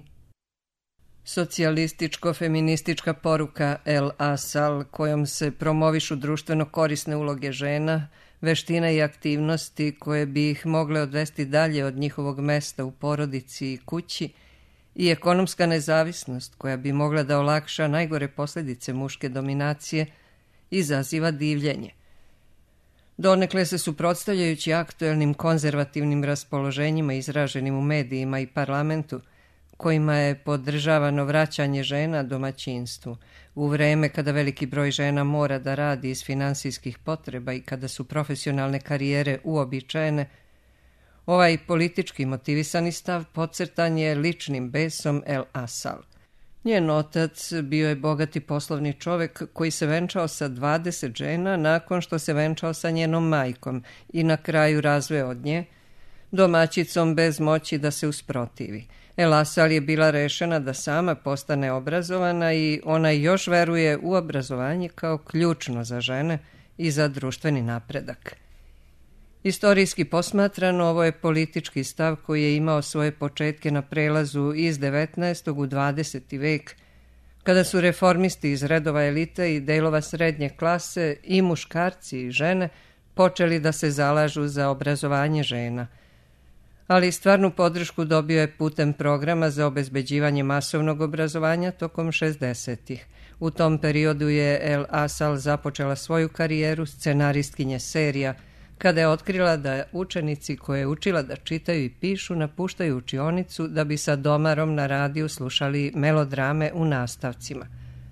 Socijalističko-feministička poruka El Asal, kojom se promovišu društveno korisne uloge žena, veštine i aktivnosti koje bi ih mogle odvesti dalje od njihovog mesta u porodici i kući, i ekonomska nezavisnost koja bi mogla da olakša najgore posljedice muške dominacije, izaziva divljenje. Donekle se suprotstavljajući aktuelnim konzervativnim raspoloženjima izraženim u medijima i parlamentu, kojima je podržavano vraćanje žena domaćinstvu, u vreme kada veliki broj žena mora da radi iz finansijskih potreba i kada su profesionalne karijere uobičajene, ovaj politički motivisani stav podcrtan je ličnim besom El Asal. Njen otac bio je bogati poslovni čovek koji se venčao sa dvadeset žena nakon što se venčao sa njenom majkom i na kraju razveo od nje, domaćicom bez moći da se usprotivi. El Asal je bila rešena da sama postane obrazovana i ona još veruje u obrazovanje kao ključno za žene i za društveni napredak. Istorijski posmatrano, ovo je politički stav koji je imao svoje početke na prelazu iz devetnaestog u dvadeseti vek, kada su reformisti iz redova elite i delova srednje klase, i muškarci i žene, počeli da se zalažu za obrazovanje žena. Ali stvarnu podršku dobio je putem programa za obezbeđivanje masovnog obrazovanja tokom šezdesetih. U tom periodu je El Asal započela svoju karijeru scenaristkinje serija, kada je otkrila da učenici koje je učila da čitaju i pišu napuštaju učionicu da bi sa domarom na radiju slušali melodrame u nastavcima.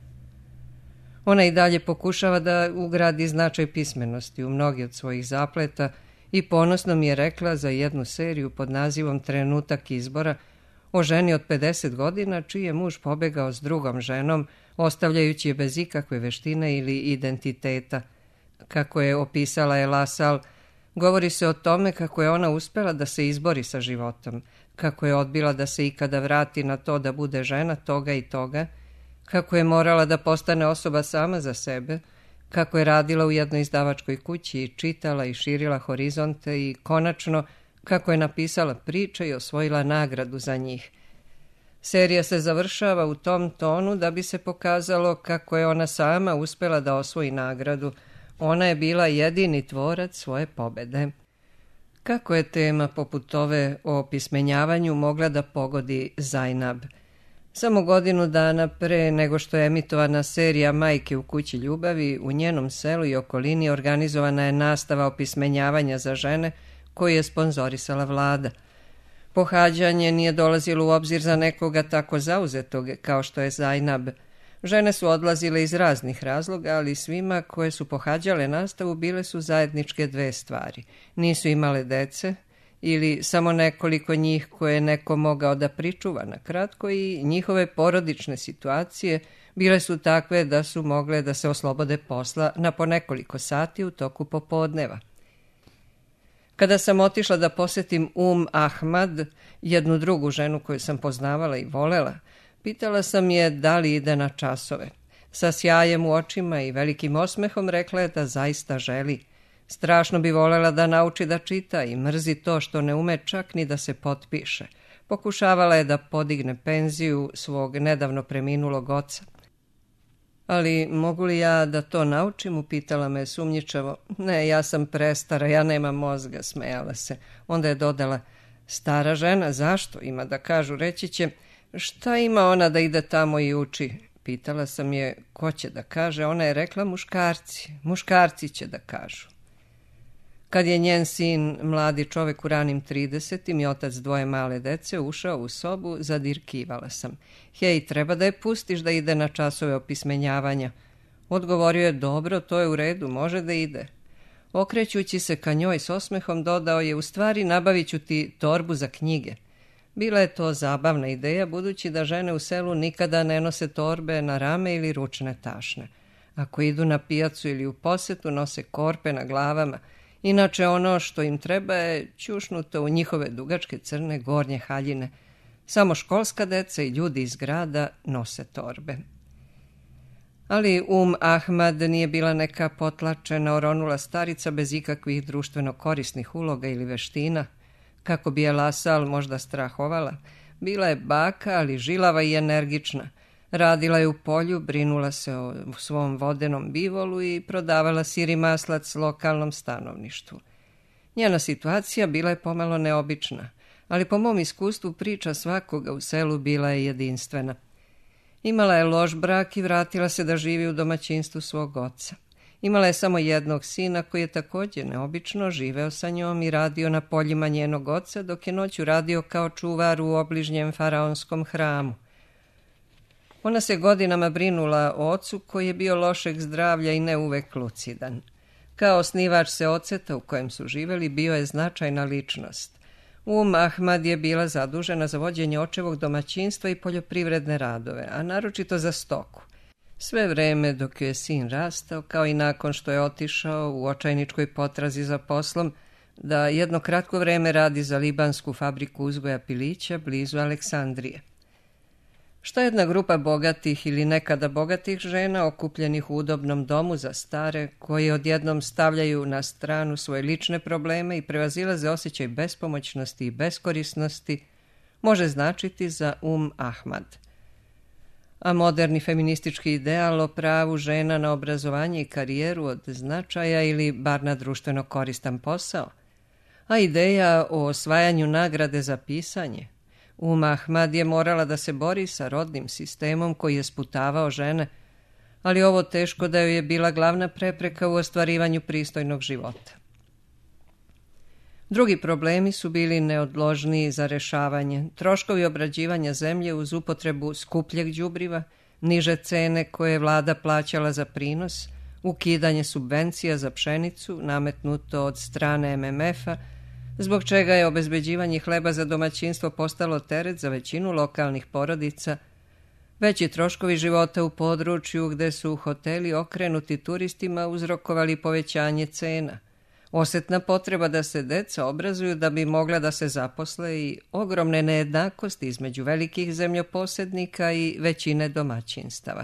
Ona i dalje pokušava da ugradi značaj pismenosti u mnogi od svojih zapleta i ponosno mi je rekla za jednu seriju pod nazivom Trenutak izbora o ženi od pedeset godina čiji je muž pobegao s drugom ženom, ostavljajući je bez ikakve veštine ili identiteta. Kako je opisala El Asal, govori se o tome kako je ona uspela da se izbori sa životom, kako je odbila da se ikada vrati na to da bude žena toga i toga, kako je morala da postane osoba sama za sebe, kako je radila u jednoj izdavačkoj kući i čitala i širila horizonte i konačno kako je napisala priče i osvojila nagradu za njih. Serija se završava u tom tonu da bi se pokazalo kako je ona sama uspela da osvoji nagradu. Ona je bila jedini tvorac svoje pobede. Kako je tema poput ove o opismenjavanju mogla da pogodi Zajnab? Samo godinu dana pre nego što je emitovana serija Majke u kući ljubavi, u njenom selu i okolini organizovana je nastava opismenjavanja za žene koju je sponzorisala vlada. Pohađanje nije dolazilo u obzir za nekoga tako zauzetog kao što je Zajnab. Žene su odlazile iz raznih razloga, ali svima koje su pohađale nastavu bile su zajedničke dve stvari. Nisu imale dece ili samo nekoliko njih koje je neko mogao da pričuva na kratko i njihove porodične situacije bile su takve da su mogle da se oslobode posla na po nekoliko sati u toku popodneva. Kada sam otišla da posetim Um Ahmad, jednu drugu ženu koju sam poznavala i volela, pitala sam je da li ide na časove. Sa sjajem u očima i velikim osmehom rekla je da zaista želi. Strašno bi volela da nauči da čita i mrzi to što ne ume čak ni da se potpiše. Pokušavala je da podigne penziju svog nedavno preminulog oca. Ali mogu li ja da to naučim, upitala me sumnjičavo. Ne, ja sam prestara, ja nemam mozga, smejala se. Onda je dodala, stara žena, zašto? Ima da kažu, reći će, šta ima ona da ide tamo i uči? Pitala sam je, ko će da kaže? Ona je rekla, muškarci, muškarci će da kažu. Kad je njen sin, mladi čovek u ranim tridesetim i otac dvoje male dece, ušao u sobu, zadirkivala sam. Hej, treba da je pustiš da ide na časove opismenjavanja. Odgovorio je, dobro, to je u redu, može da ide. Okrećući se ka njoj s osmehom, dodao je, u stvari nabavit ću ti torbu za knjige. Bila je to zabavna ideja, budući da žene u selu nikada ne nose torbe na rame ili ručne tašne. Ako idu na pijacu ili u posetu, nose korpe na glavama. Inače, ono što im treba je ćušnuto u njihove dugačke crne gornje haljine. Samo školska deca i ljudi iz grada nose torbe. Ali Um Ahmad nije bila neka potlačena, oronula starica bez ikakvih društveno korisnih uloga ili veština. Kako bi je El Asal možda strahovala, bila je baka, ali žilava i energična. Radila je u polju, brinula se o svom vodenom bivolu i prodavala sir i maslac lokalnom stanovništvu. Njena situacija bila je pomalo neobična, ali po mom iskustvu priča svakoga u selu bila je jedinstvena. Imala je loš brak i vratila se da živi u domaćinstvu svog oca. Imala je samo jednog sina koji je također neobično živeo sa njom i radio na poljima njenog oca, dok je noću radio kao čuvar u obližnjem faraonskom hramu. Ona se godinama brinula o ocu koji je bio lošeg zdravlja i ne uvek lucidan. Kao osnivač seoceta u kojem su živeli bio je značajna ličnost. Um Ahmad je bila zadužena za vođenje očevog domaćinstva i poljoprivredne radove, a naročito za stoku. Sve vreme dok je sin rastao, kao i nakon što je otišao u očajničkoj potrazi za poslom, da jedno kratko vreme radi za libansku fabriku uzgoja pilića blizu Aleksandrije. Šta jedna grupa bogatih ili nekada bogatih žena okupljenih u udobnom domu za stare, koji odjednom stavljaju na stranu svoje lične probleme i prevazilaze osjećaj bespomoćnosti i beskorisnosti, može značiti za Um Ahmad. A moderni feministički ideal o pravu žena na obrazovanje i karijeru od značaja ili bar na društveno koristan posao, a ideja o osvajanju nagrade za pisanje. Um Ahmad je morala da se bori sa rodnim sistemom koji je sputavao žene, ali ovo teško da joj je bila glavna prepreka u ostvarivanju pristojnog života. Drugi problemi su bili neodložniji za rešavanje. Troškovi obrađivanja zemlje uz upotrebu skupljeg đubriva, niže cene koje je vlada plaćala za prinos, ukidanje subvencija za pšenicu nametnuto od strane M M F-a, zbog čega je obezbeđivanje hleba za domaćinstvo postalo teret za većinu lokalnih porodica, veći troškovi života u području gde su hoteli okrenuti turistima uzrokovali povećanje cena, osetna potreba da se deca obrazuju da bi mogla da se zaposle i ogromne nejednakosti između velikih zemljoposednika i većine domaćinstava.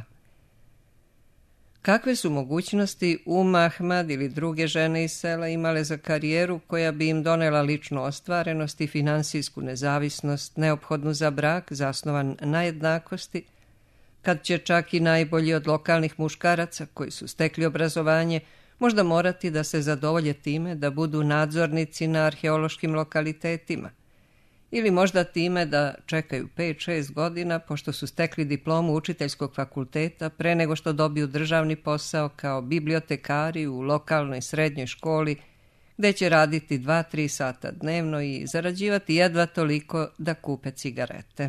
Kakve su mogućnosti Um Ahmad ili druge žene iz sela imale za karijeru koja bi im donela ličnu ostvarenost i finansijsku nezavisnost neophodnu za brak zasnovan na jednakosti, kad će čak i najbolji od lokalnih muškaraca koji su stekli obrazovanje možda morati da se zadovolje time da budu nadzornici na arheološkim lokalitetima, ili možda time da čekaju pet šest godina pošto su stekli diplomu učiteljskog fakulteta pre nego što dobiju državni posao kao bibliotekari u lokalnoj srednjoj školi gde će raditi dva tri sata dnevno i zarađivati jedva toliko da kupe cigarete.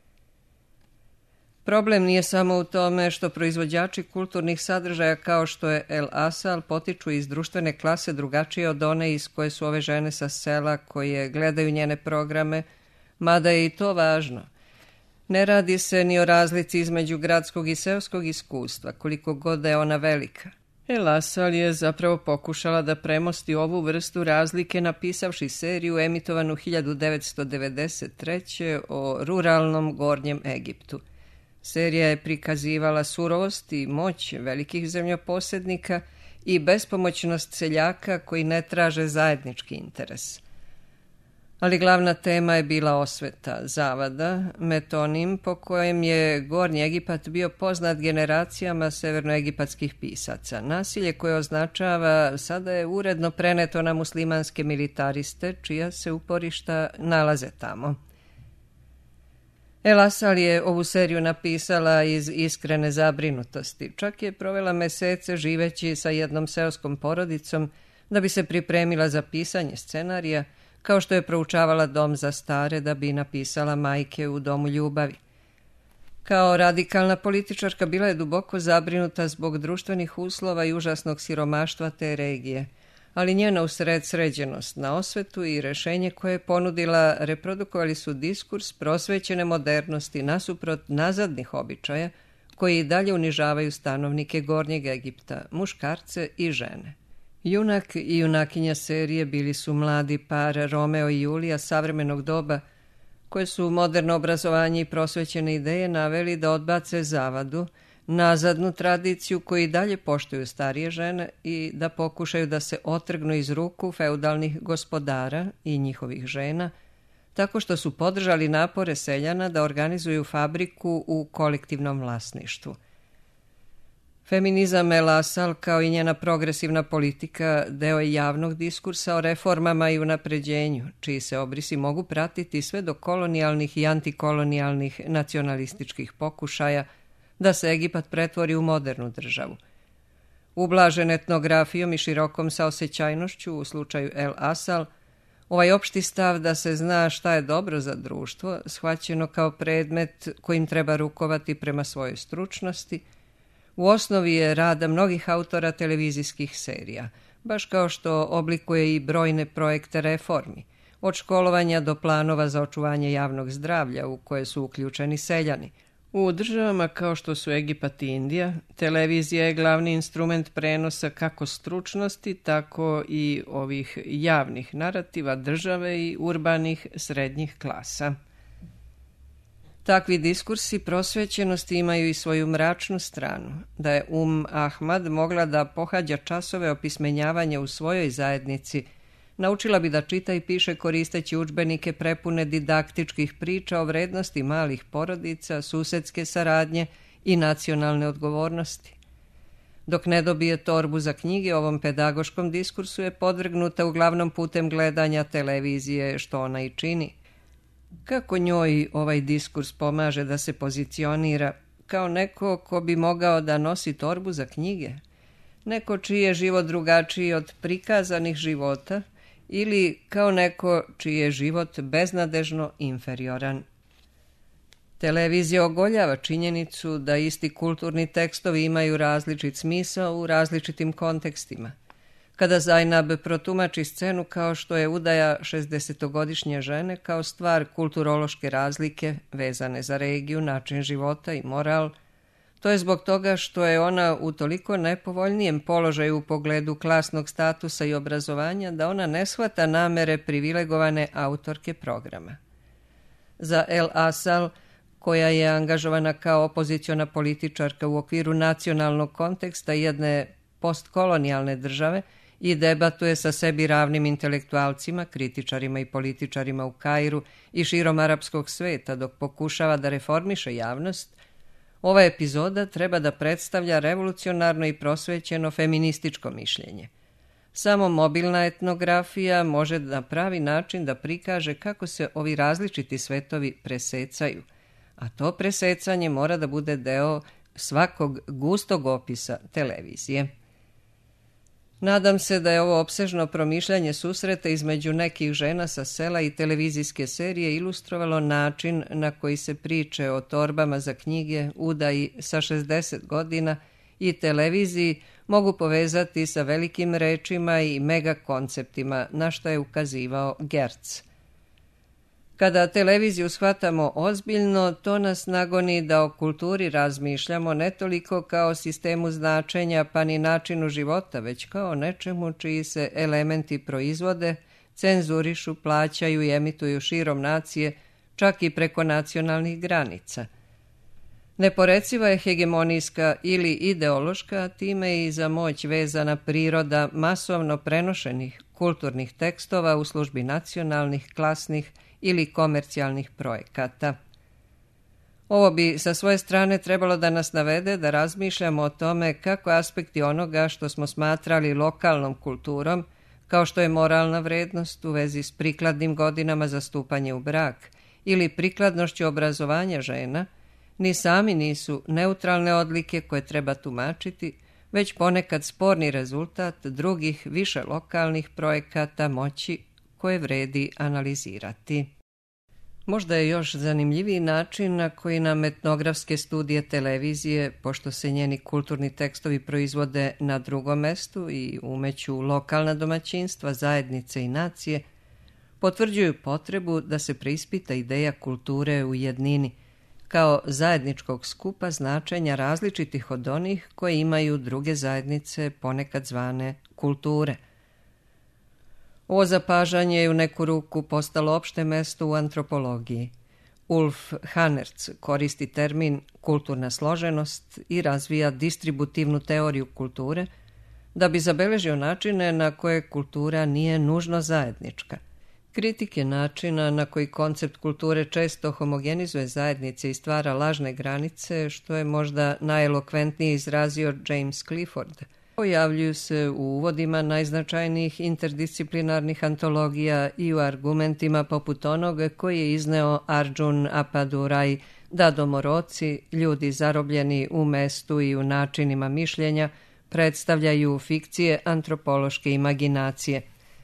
Problem nije samo u tome što proizvođači kulturnih sadržaja kao što je El Asal potiču iz društvene klase drugačije od one iz koje su ove žene sa sela koje gledaju njene programe, mada je i to važno. Ne radi se ni o razlici između gradskog i seoskog iskustva, koliko god da je ona velika. El Asal je zapravo pokušala da premosti ovu vrstu razlike napisavši seriju emitovanu hiljadu devetsto devedeset treće o ruralnom Gornjem Egiptu. Serija je prikazivala surovost i moć velikih zemljoposednika i bespomoćnost seljaka koji ne traže zajednički interes. Ali glavna tema je bila osveta, zavada, metonim po kojem je Gornji Egipat bio poznat generacijama severnoegipatskih pisaca. Nasilje koje označava sada je uredno preneto na muslimanske militariste, čija se uporišta nalaze tamo. El Asal je ovu seriju napisala iz iskrene zabrinutosti. Čak je provela mesece živeći sa jednom seoskom porodicom da bi se pripremila za pisanje scenarija, kao što je proučavala Dom za stare da bi napisala Majke u Domu ljubavi. Kao radikalna političarka bila je duboko zabrinuta zbog društvenih uslova i užasnog siromaštva te regije, ali njena usred sređenost na osvetu i rešenje koje je ponudila reprodukovali su diskurs prosvećene modernosti nasuprot nazadnih običaja koji i dalje unižavaju stanovnike Gornjeg Egipta, muškarce i žene. Junak i junakinja serije bili su mladi par Romeo i Julija savremenog doba koje su moderno obrazovanje i prosvećene ideje naveli da odbace zavadu, nazadnu tradiciju koji dalje poštuju starije žene i da pokušaju da se otrgnu iz ruku feudalnih gospodara i njihovih žena, tako što su podržali napore seljana da organizuju fabriku u kolektivnom vlasništvu. Feminizam El Asal, kao i njena progresivna politika, deo je javnog diskursa o reformama i unapređenju, čiji se obrisi mogu pratiti sve do kolonijalnih i antikolonijalnih nacionalističkih pokušaja da se Egipat pretvori u modernu državu. Ublažen etnografijom i širokom saosećajnošću u slučaju El Asal, ovaj opšti stav da se zna šta je dobro za društvo, shvaćeno kao predmet kojim treba rukovati prema svojoj stručnosti, u osnovi je rada mnogih autora televizijskih serija, baš kao što oblikuje i brojne projekte reformi, od školovanja do planova za očuvanje javnog zdravlja u koje su uključeni seljani. U državama kao što su Egipat i Indija, televizija je glavni instrument prenosa kako stručnosti, tako i ovih javnih narativa države i urbanih srednjih klasa. Takvi diskursi prosvećenosti imaju i svoju mračnu stranu, da je Um Ahmad mogla da pohađa časove opismenjavanja u svojoj zajednici, naučila bi da čita i piše koristeći udžbenike prepune didaktičkih priča o vrednosti malih porodica, susedske saradnje i nacionalne odgovornosti. Dok ne dobije torbu za knjige, ovom pedagoškom diskursu je podvrgnuta uglavnom putem gledanja televizije, što ona i čini. Kako njoj ovaj diskurs pomaže da se pozicionira, kao neko ko bi mogao da nosi torbu za knjige, neko čiji je život drugačiji od prikazanih života ili kao neko čiji je život beznadežno inferioran. Televizija ogoljava činjenicu da isti kulturni tekstovi imaju različit smisao u različitim kontekstima. Kada Zajnab protumači scenu kao što je udaja šezdesetogodišnje žene kao stvar kulturološke razlike vezane za regiju, način života i moral, to je zbog toga što je ona u toliko nepovoljnijem položaju u pogledu klasnog statusa i obrazovanja da ona ne shvata namere privilegovane autorke programa. Za El Asal, koja je angažovana kao opoziciona političarka u okviru nacionalnog konteksta jedne postkolonijalne države i debatuje sa sebi ravnim intelektualcima, kritičarima i političarima u Kairu i širom arapskog sveta dok pokušava da reformiše javnost, ova epizoda treba da predstavlja revolucionarno i prosvećeno feminističko mišljenje. Samo mobilna etnografija može na pravi način da prikaže kako se ovi različiti svetovi presecaju, a to presecanje mora da bude deo svakog gustog opisa televizije. Nadam se da je ovo opsežno promišljanje susreta između nekih žena sa sela i televizijske serije ilustrovalo način na koji se priče o torbama za knjige, udaji sa šezdeset godina i televiziji mogu povezati sa velikim rečima i megakonceptima, na što je ukazivao Gertz. Kada televiziju shvatamo ozbiljno, to nas nagoni da o kulturi razmišljamo ne toliko kao sistemu značenja pa ni načinu života, već kao nečemu čiji se elementi proizvode, cenzurišu, plaćaju i emituju širom nacije, čak i preko nacionalnih granica. Neporeciva je hegemonijska ili ideološka, time i za moć vezana priroda masovno prenošenih kulturnih tekstova u službi nacionalnih, klasnih ili komercijalnih projekata. Ovo bi sa svoje strane trebalo da nas navede da razmišljamo o tome kako aspekti onoga što smo smatrali lokalnom kulturom, kao što je moralna vrednost u vezi s prikladnim godinama za stupanje u brak ili prikladnošću obrazovanja žena, ni sami nisu neutralne odlike koje treba tumačiti, već ponekad sporni rezultat drugih više lokalnih projekata moći koje vredi analizirati. Možda je još zanimljiviji način na koji nam etnografske studije televizije, pošto se njeni kulturni tekstovi proizvode na drugom mestu i umeću lokalna domaćinstva, zajednice i nacije, potvrđuju potrebu da se preispita ideja kulture u jednini, kao zajedničkog skupa značenja različitih od onih koje imaju druge zajednice, ponekad zvane kulture. Ovo zapažanje je u neku ruku postalo opšte mesto u antropologiji. Ulf Hanertz koristi termin kulturna složenost i razvija distributivnu teoriju kulture da bi zabeležio načine na koje kultura nije nužno zajednička. Kritike načina na koji koncept kulture često homogenizuje zajednice i stvara lažne granice, što je možda najelokventnije izrazio James Clifford, pojavljuju se u uvodima najznačajnijih interdisciplinarnih antologija i u argumentima poput onoga koji je izneo Arjun Appadurai da domoroci, ljudi zarobljeni u mestu i u načinima mišljenja, predstavljaju fikcije antropološke imaginacije.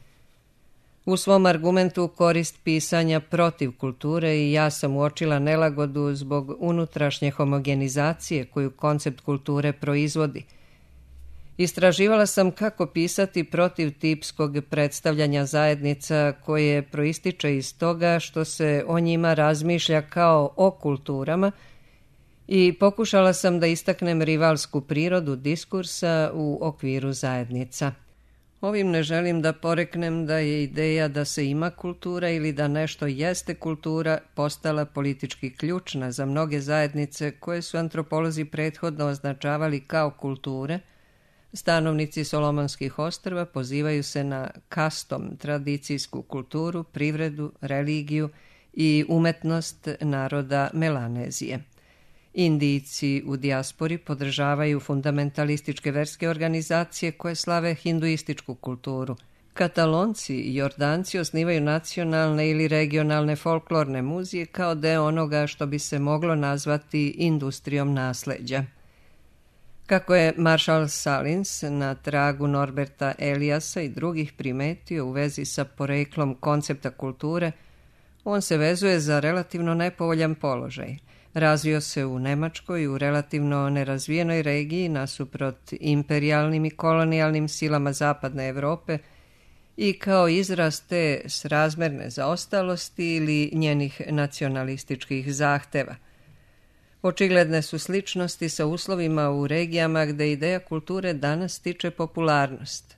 U svom argumentu korist pisanja protiv kulture i ja sam uočila nelagodu zbog unutrašnje homogenizacije koju koncept kulture proizvodi. Istraživala sam kako pisati protiv tipskog predstavljanja zajednica koje proističe iz toga što se o njima razmišlja kao o kulturama i pokušala sam da istaknem rivalsku prirodu diskursa u okviru zajednica. Ovim ne želim da poreknem da je ideja da se ima kultura ili da nešto jeste kultura postala politički ključna za mnoge zajednice koje su antropolozi prethodno označavali kao kulture. Stanovnici Solomonskih ostrva pozivaju se na kastom, tradicijsku kulturu, privredu, religiju i umetnost naroda Melanezije. Indijci u dijaspori podržavaju fundamentalističke verske organizacije koje slave hinduističku kulturu. Katalonci i Jordanci osnivaju nacionalne ili regionalne folklorne muzije kao deo onoga što bi se moglo nazvati industrijom nasleđa. Kako je Marshall Salins na tragu Norberta Eliasa i drugih primetio u vezi sa poreklom koncepta kulture, on se vezuje za relativno nepovoljan položaj. Razvio se u Nemačkoj u relativno nerazvijenoj regiji nasuprot imperijalnim i kolonijalnim silama zapadne Evrope i kao izraz te srazmerne zaostalosti ili njenih nacionalističkih zahteva. Očigledne su sličnosti sa uslovima u regijama gde ideja kulture danas stiče popularnost.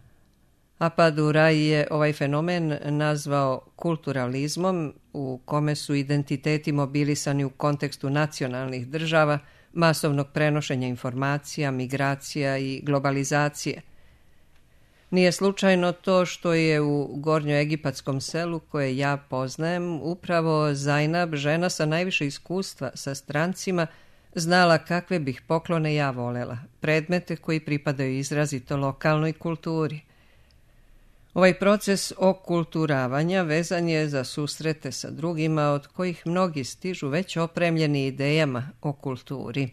Apaduraj je ovaj fenomen nazvao kulturalizmom, u kome su identiteti mobilisani u kontekstu nacionalnih država, masovnog prenošenja informacija, migracija i globalizacije. Nije slučajno to što je u gornjoegipatskom selu koje ja poznajem upravo Zajnab, žena sa najviše iskustva sa strancima, znala kakve bih poklone ja volela, predmete koji pripadaju izrazito lokalnoj kulturi. Ovaj proces okulturavanja vezan je za susrete sa drugima od kojih mnogi stižu već opremljeni idejama o kulturi.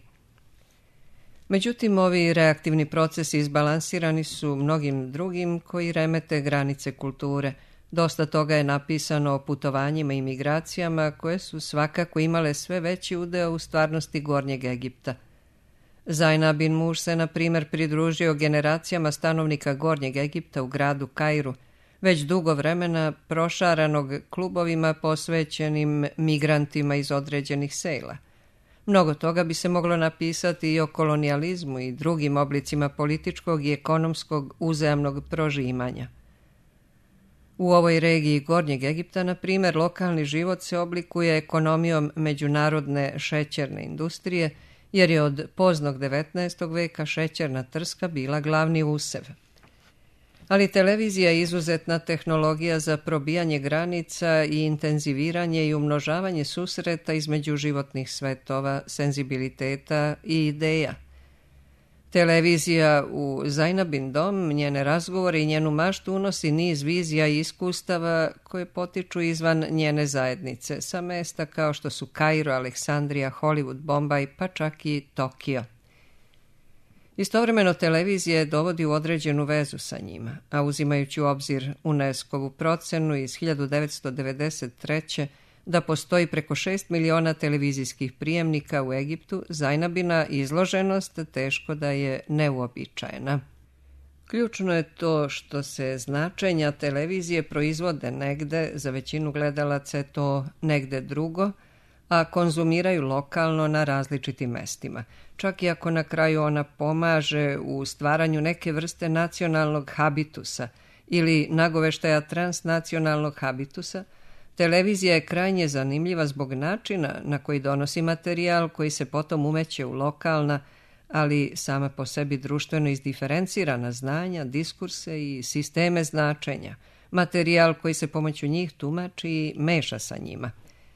Međutim, ovi reaktivni procesi izbalansirani su mnogim drugim koji remete granice kulture. Dosta toga je napisano o putovanjima i migracijama koje su svakako imale sve veći udeo u stvarnosti Gornjeg Egipta. Zajnabin muž se, na primjer, pridružio generacijama stanovnika Gornjeg Egipta u gradu Kairu, već dugo vremena prošaranog klubovima posvećenim migrantima iz određenih sela. Mnogo toga bi se moglo napisati i o kolonijalizmu i drugim oblicima političkog i ekonomskog uzajamnog prožimanja. U ovoj regiji Gornjeg Egipta, na primjer, lokalni život se oblikuje ekonomijom međunarodne šećerne industrije, jer je od poznog devetnaestog veka šećerna trska bila glavni usev. Ali televizija je izuzetna tehnologija za probijanje granica i intenziviranje i umnožavanje susreta između životnih svetova, senzibiliteta i ideja. Televizija u Zajnabin dom, njene razgovore i njenu maštu unosi niz vizija i iskustava koje potiču izvan njene zajednice, sa mesta kao što su Kairo, Aleksandrija, Hollywood, Bombaj, pa čak i Tokio. Istovremeno televizija dovodi u određenu vezu sa njima, a uzimajući u obzir UNESCO-vu procenu iz hiljadu devetsto devedeset treće da postoji preko šest miliona televizijskih prijemnika u Egiptu, Zajnabina izloženost teško da je neuobičajena. Ključno je to što se značenja televizije proizvode negde, za većinu gledalaca je to negde drugo, a konzumiraju lokalno na različitim mestima. Čak i ako na kraju ona pomaže u stvaranju neke vrste nacionalnog habitusa ili nagoveštaja transnacionalnog habitusa, televizija je krajnje zanimljiva zbog načina na koji donosi materijal koji se potom umeće u lokalna, ali sama po sebi društveno izdiferencirana znanja, diskurse i sisteme značenja, materijal koji se pomoću njih tumači i meša sa njima.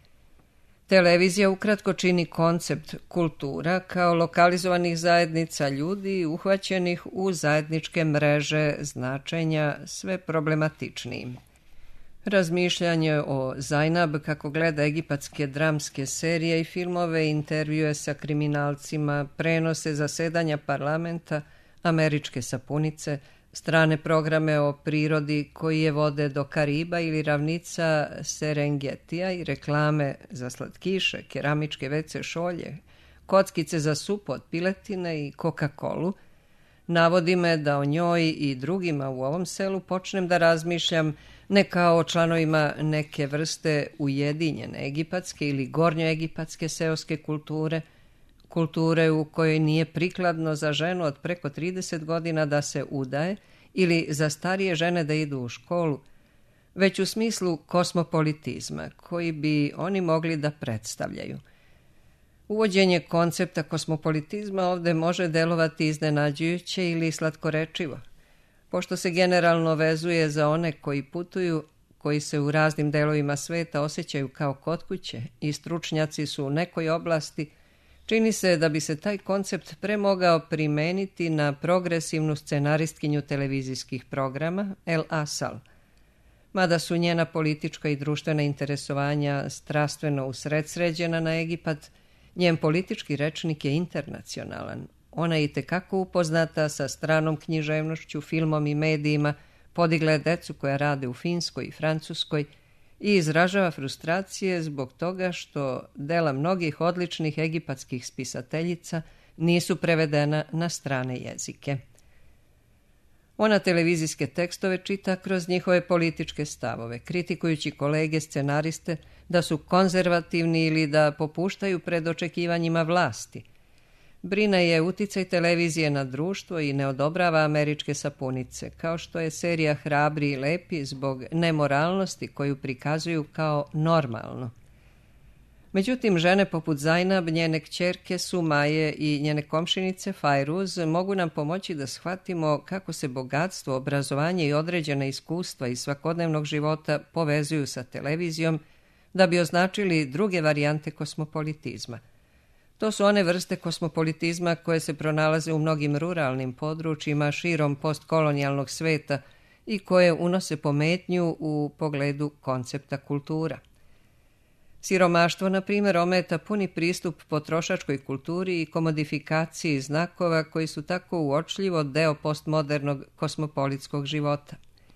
Televizija ukratko čini koncept kultura kao lokalizovanih zajednica ljudi uhvaćenih u zajedničke mreže značenja sve problematičnijim. Razmišljanje o Zajnab kako gleda egipatske dramske serije i filmove, intervjue sa kriminalcima, prenose zasedanja parlamenta, američke sapunice, strane programe o prirodi koji je vode do Kariba ili ravnica Serengetija i reklame za slatkiše, keramičke ve ce šolje, kockice za supu od piletine i Coca-Colu, navodi me da o njoj i drugima u ovom selu počnem da razmišljam ne kao o članovima neke vrste ujedinjene egipatske ili gornjoegipatske seoske kulture, kulture u kojoj nije prikladno za ženu od preko trideset godina da se udaje ili za starije žene da idu u školu, već u smislu kosmopolitizma koji bi oni mogli da predstavljaju. Uvođenje koncepta kosmopolitizma ovde može delovati iznenađujuće ili slatkorečivo, pošto se generalno vezuje za one koji putuju, koji se u raznim delovima sveta osjećaju kao kod kuće i stručnjaci su u nekoj oblasti, Čini se da bi se taj koncept premogao primeniti na progresivnu scenaristkinju televizijskih programa El Asal. Mada su njena politička i društvena interesovanja strastveno usredsređena na Egipat, njen politički rečnik je internacionalan. Ona je itekako upoznata sa stranom književnošću, filmom i medijima, podigla je decu koja rade u Finskoj i Francuskoj i izražava frustracije zbog toga što dela mnogih odličnih egipatskih spisateljica nisu prevedena na strane jezike. Ona televizijske tekstove čita kroz njihove političke stavove, kritikujući kolege scenariste da su konzervativni ili da popuštaju pred očekivanjima vlasti. Brine je uticaj televizije na društvo i ne odobrava američke sapunice, kao što je serija Hrabri i lepi zbog nemoralnosti koju prikazuju kao normalno. Međutim, žene poput Zajnab, njene kćerke Sumaje i njene komšinice Fajruz mogu nam pomoći da shvatimo kako se bogatstvo, obrazovanje i određena iskustva iz svakodnevnog života povezuju sa televizijom da bi označili druge varijante kosmopolitizma. To su one vrste kosmopolitizma koje se pronalaze u mnogim ruralnim područjima širom postkolonijalnog sveta i koje unose pometnju u pogledu koncepta kultura. Siromaštvo, na primjer, ometa puni pristup potrošačkoj kulturi i komodifikaciji znakova koji su tako uočljivo deo postmodernog kosmopolitskog života.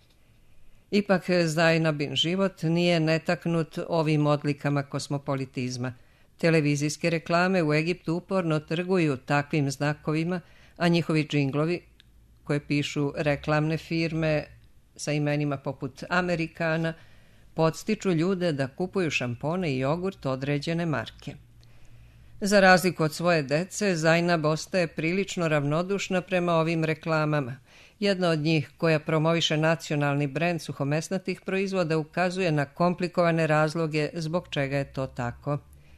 Ipak Zajnabin život nije netaknut ovim odlikama kosmopolitizma. Televizijske reklame u Egiptu uporno trguju takvim znakovima, a njihovi džinglovi, koje pišu reklamne firme sa imenima poput Amerikana, podstiču ljude da kupuju šampone i jogurt određene marke. Za razliku od svoje dece, Zajnab ostaje prilično ravnodušna prema ovim reklamama. Jedna od njih, koja promoviše nacionalni brend suhomesnatih proizvoda, ukazuje na komplikovane razloge zbog čega je to tako.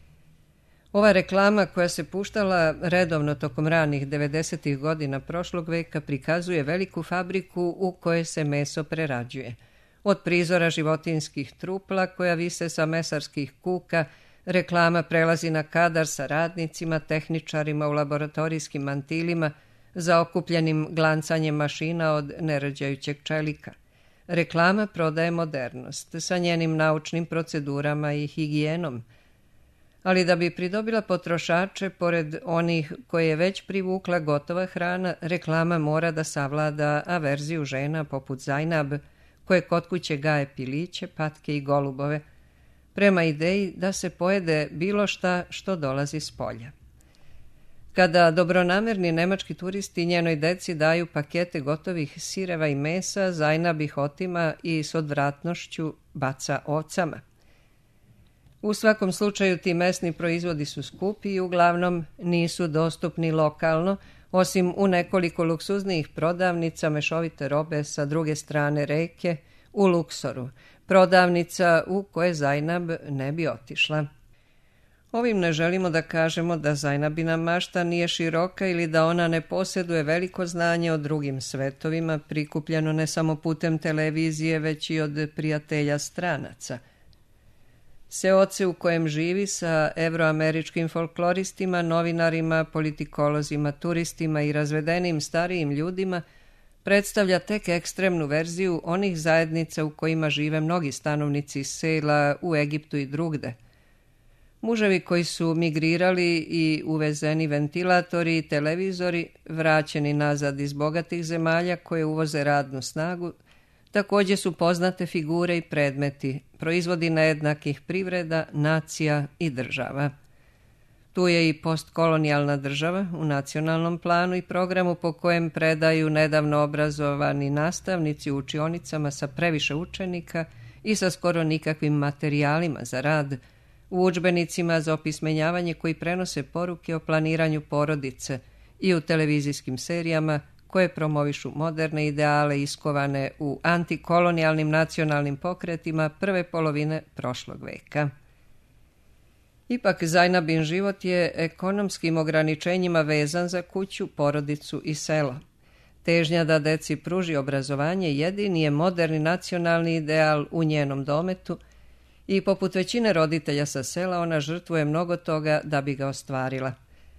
Ova reklama, koja se puštala redovno tokom ranih devedesetih godina prošlog veka, prikazuje veliku fabriku u kojoj se meso prerađuje. Od prizora životinjskih trupla koja vise sa mesarskih kuka, reklama prelazi na kadar sa radnicima, tehničarima u laboratorijskim mantilima, zaokupljenim glancanjem mašina od nerađajućeg čelika. Reklama prodaje modernost sa njenim naučnim procedurama i higijenom, ali da bi pridobila potrošače, pored onih koje je već privukla gotova hrana, reklama mora da savlada averziju žena poput Zajnab, koje kod kuće gaje piliće, patke i golubove, prema ideji da se pojede bilo šta što dolazi s polja. Kada dobronamerni nemački turisti njenoj deci daju pakete gotovih sireva i mesa, Zajnab ih otima i s odvratnošću baca ovcama. U svakom slučaju ti mesni proizvodi su skupi i uglavnom nisu dostupni lokalno, osim u nekoliko luksuznijih prodavnica mešovite robe sa druge strane reke u Luksoru, prodavnica u koje Zajnab ne bi otišla. Ovim ne želimo da kažemo da Zajnabina mašta nije široka ili da ona ne posjeduje veliko znanje o drugim svetovima, prikupljeno ne samo putem televizije, već i od prijatelja stranaca. Seoce u kojem živi sa evroameričkim folkloristima, novinarima, politikolozima, turistima i razvedenim starijim ljudima predstavlja tek ekstremnu verziju onih zajednica u kojima žive mnogi stanovnici sela u Egiptu i drugde. Muževi koji su migrirali i uvezeni ventilatori i televizori, vraćeni nazad iz bogatih zemalja koje uvoze radnu snagu, također su poznate figure i predmeti, proizvodi nejednakih privreda, nacija i država. Tu je i postkolonijalna država u nacionalnom planu i programu po kojem predaju nedavno obrazovani nastavnici u učionicama sa previše učenika i sa skoro nikakvim materijalima za rad, u udžbenicima za opismenjavanje koji prenose poruke o planiranju porodice i u televizijskim serijama koje promovišu moderne ideale iskovane u antikolonijalnim nacionalnim pokretima prve polovine prošlog veka. Ipak Zajnabin život je ekonomskim ograničenjima vezan za kuću, porodicu i selo. Težnja da deci pruži obrazovanje jedini je moderni nacionalni ideal u njenom dometu i poput većine roditelja sa sela ona žrtvuje mnogo toga da bi ga ostvarila.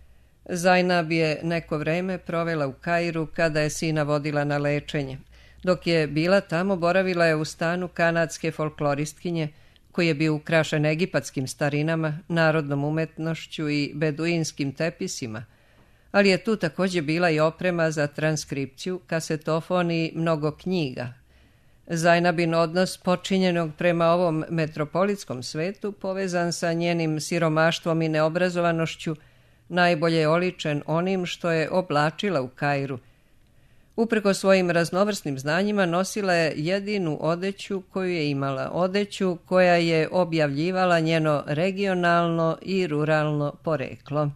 Zajnab je neko vreme provela u Kairu kada je sina vodila na lečenje. Dok je bila tamo, boravila je u stanu kanadske folkloristkinje, koji je bio ukrašen egipatskim starinama, narodnom umetnošću i beduinskim tepisima, ali je tu također bila i oprema za transkripciju, kasetofon i mnogo knjiga. Zajnabin odnos počinjenog prema ovom metropolitskom svetu, povezan sa njenim siromaštvom i neobrazovanošću, najbolje je oličen onim što je oblačila u Kairu. Upreko svojim raznovrsnim znanjima nosila je jedinu odeću koju je imala, odeću koja je objavljivala njeno regionalno i ruralno poreklo.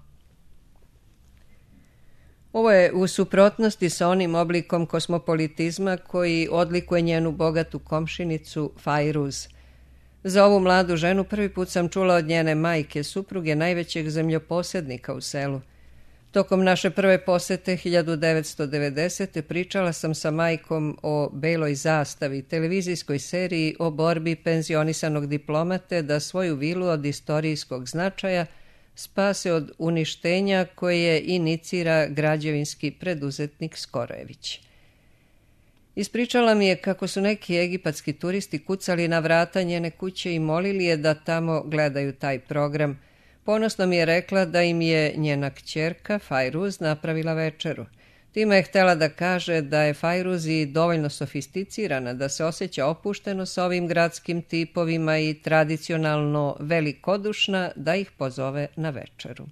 Ovo je u suprotnosti sa onim oblikom kosmopolitizma koji odlikuje njenu bogatu komšinicu Fajruz. Za ovu mladu ženu prvi put sam čula od njene majke, supruge najvećeg zemljoposjednika u selu. Tokom naše prve posete hiljadu devetsto devedesete. pričala sam sa majkom o Beloj zastavi, televizijskoj seriji o borbi penzionisanog diplomate da svoju vilu od istorijskog značaja spase od uništenja koje inicira građevinski preduzetnik Skorojević. Ispričala mi je kako su neki egipatski turisti kucali na vrata njene kuće i molili je da tamo gledaju taj program. Ponosno mi je rekla da im je njena kćerka Fajruz napravila večeru. Time je htjela da kaže da je Fajruz i dovoljno sofisticirana, da se osjeća opušteno sa ovim gradskim tipovima i tradicionalno velikodušna da ih pozove na večeru.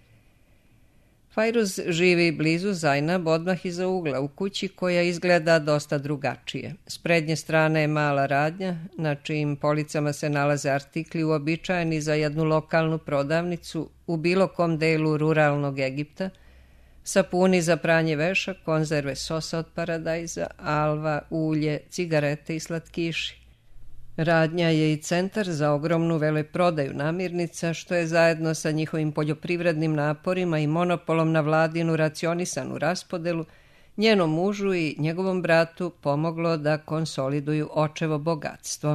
Fajruz živi blizu Zajnab, odmah iza ugla, u kući koja izgleda dosta drugačije. S prednje strane je mala radnja, na čijim policama se nalaze artikli uobičajeni za jednu lokalnu prodavnicu u bilo kom delu ruralnog Egipta, sapuni za pranje veša, konzerve sosa od paradajza, alva, ulje, cigarete i slatkiši. Radnja je i centar za ogromnu veleprodaju namirnica, što je zajedno sa njihovim poljoprivrednim naporima i monopolom na vladinu racionisanu raspodelu njenom mužu i njegovom bratu pomoglo da konsoliduju očevo bogatstvo.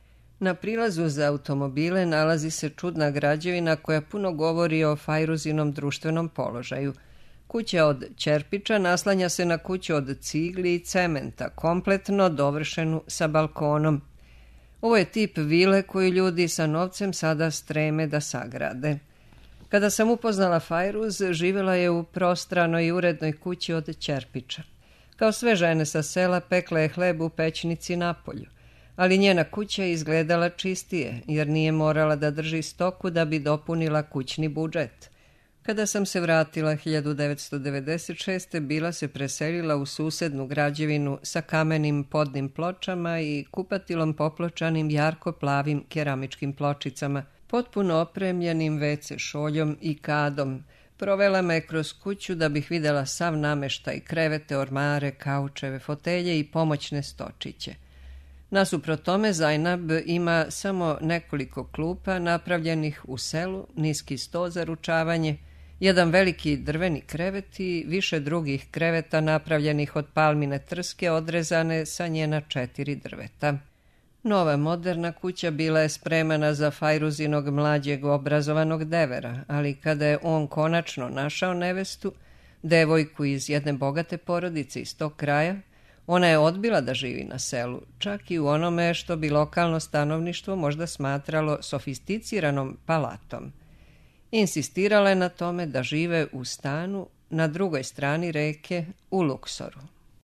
Na prilazu za automobile nalazi se čudna građevina koja puno govori o Fajruzinom društvenom položaju. Kuća od čerpiča naslanja se na kuću od cigli i cementa, kompletno dovršenu sa balkonom. Ovo je tip vile koju ljudi sa novcem sada streme da sagrade. Kada sam upoznala Fajruz, živjela je u prostranoj i urednoj kući od čerpiča. Kao sve žene sa sela, pekla je hleb u pećnici napolju, ali njena kuća je izgledala čistije, jer nije morala da drži stoku da bi dopunila kućni budžet. Kada sam se vratila hiljadu devetsto devedeset šeste. bila se preselila u susednu građevinu sa kamenim podnim pločama i kupatilom popločanim jarko-plavim keramičkim pločicama, potpuno opremljenim ve ce šoljom i kadom. Provela me kroz kuću da bih vidjela sav nameštaj, krevete, ormare, kaučeve, fotelje i pomoćne stočiće. Nasuprot tome, Zajnab ima samo nekoliko klupa napravljenih u selu, niski sto za ručavanje, jedan veliki drveni krevet i više drugih kreveta napravljenih od palmine trske odrezane sa njena četiri drveta. Nova moderna kuća bila je spremana za Fajruzinog mlađeg obrazovanog devera, ali kada je on konačno našao nevestu, devojku iz jedne bogate porodice iz tog kraja, ona je odbila da živi na selu, čak i u onome što bi lokalno stanovništvo možda smatralo sofisticiranom palatom. Insistirala je na tome da žive u stanu na drugoj strani reke u Luksoru.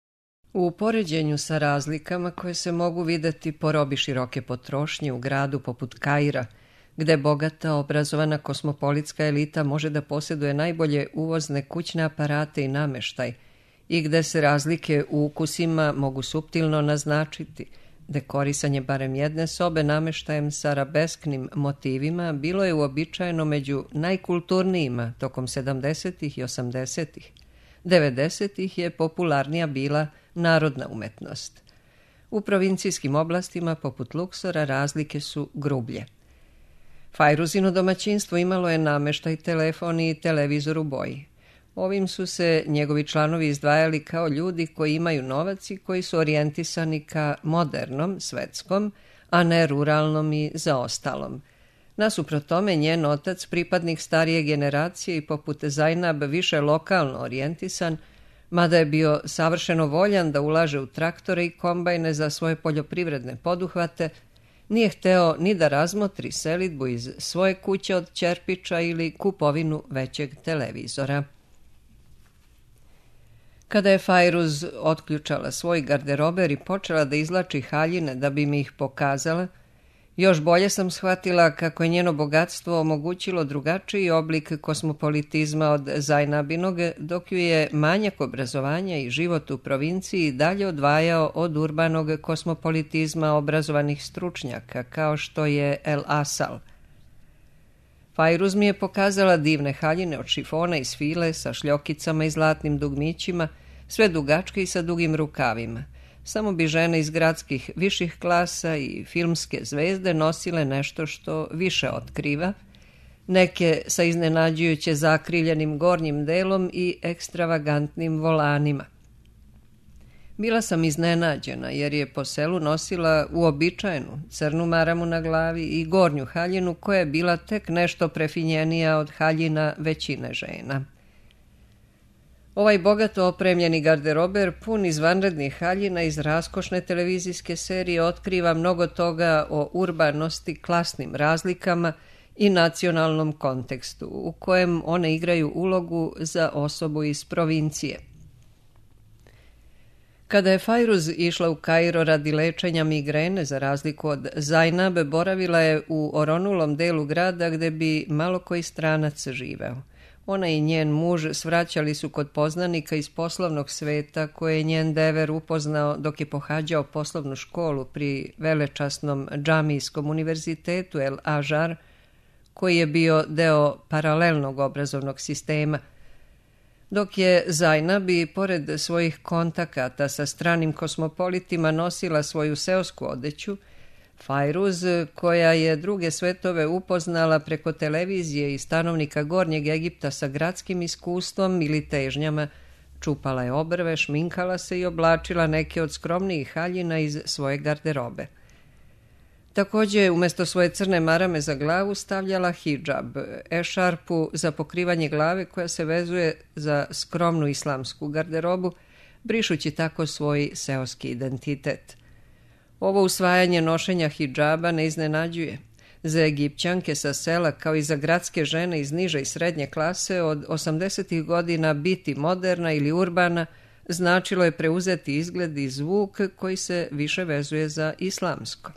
U poređenju sa razlikama koje se mogu vidjeti po robi široke potrošnje u gradu poput Kaira, gde bogata, obrazovana kosmopolitska elita može da posjeduje najbolje uvozne kućne aparate i nameštaj, i gde se razlike u ukusima mogu suptilno naznačiti, dekorisanje barem jedne sobe nameštajem sa arabesknim motivima bilo je uobičajeno među najkulturnijima tokom sedamdesetih i osamdesetih. devedesetih je popularnija bila narodna umetnost. U provincijskim oblastima poput Luksora razlike su grublje. Fajruzino domaćinstvo imalo je nameštaj, telefon i televizor u boji. Ovim su se njegovi članovi izdvajali kao ljudi koji imaju novac i koji su orijentisani ka modernom, svetskom, a ne ruralnom i zaostalom. Nasuprot tome, njen otac, pripadnik starije generacije i poput Zajnab više lokalno orijentisan, mada je bio savršeno voljan da ulaže u traktore i kombajne za svoje poljoprivredne poduhvate, nije hteo ni da razmotri selidbu iz svoje kuće od Ćerpića ili kupovinu većeg televizora. Kada je Fajruz otključala svoj garderober i počela da izvlači haljine da bi mi ih pokazala, još bolje sam shvatila kako je njeno bogatstvo omogućilo drugačiji oblik kosmopolitizma od Zajnabinog, dok ju je manjak obrazovanja i život u provinciji dalje odvajao od urbanog kosmopolitizma obrazovanih stručnjaka, kao što je El Asal. Fajruz mi je pokazala divne haljine od šifona i svile sa šljokicama i zlatnim dugmićima, sve dugačke i sa dugim rukavima. Samo bi žene iz gradskih viših klasa i filmske zvezde nosile nešto što više otkriva, neke sa iznenađujuće zakrivljenim gornjim delom i ekstravagantnim volanima. Bila sam iznenađena jer je po selu nosila uobičajenu crnu maramu na glavi i gornju haljinu koja je bila tek nešto prefinjenija od haljina većine žena. Ovaj bogato opremljeni garderober pun izvanrednih haljina iz raskošne televizijske serije otkriva mnogo toga o urbanosti, klasnim razlikama i nacionalnom kontekstu u kojem one igraju ulogu za osobu iz provincije. Kada je Fajruz išla u Kairo radi lečenja migrene, za razliku od Zajnabe, boravila je u oronulom delu grada gde bi malo koji stranac živeo. Ona i njen muž svraćali su kod poznanika iz poslovnog sveta koje je njen dever upoznao dok je pohađao poslovnu školu pri velečasnom džamijskom univerzitetu El Ažar, koji je bio deo paralelnog obrazovnog sistema. Dok je Zajnabi, pored svojih kontakata sa stranim kosmopolitima, nosila svoju seosku odeću, Fajruz, koja je druge svetove upoznala preko televizije i stanovnika Gornjeg Egipta sa gradskim iskustvom ili težnjama, čupala je obrve, šminkala se i oblačila neke od skromnijih haljina iz svoje garderobe. Također, umjesto svoje crne marame za glavu stavljala hidžab, ešarpu za pokrivanje glave koja se vezuje za skromnu islamsku garderobu, brišući tako svoj seoski identitet. Ovo usvajanje nošenja hidžaba ne iznenađuje. Za Egipćanke sa sela, kao i za gradske žene iz niže i srednje klase, od osamdesetih godina biti moderna ili urbana značilo je preuzeti izgled i zvuk koji se više vezuje za islamsko.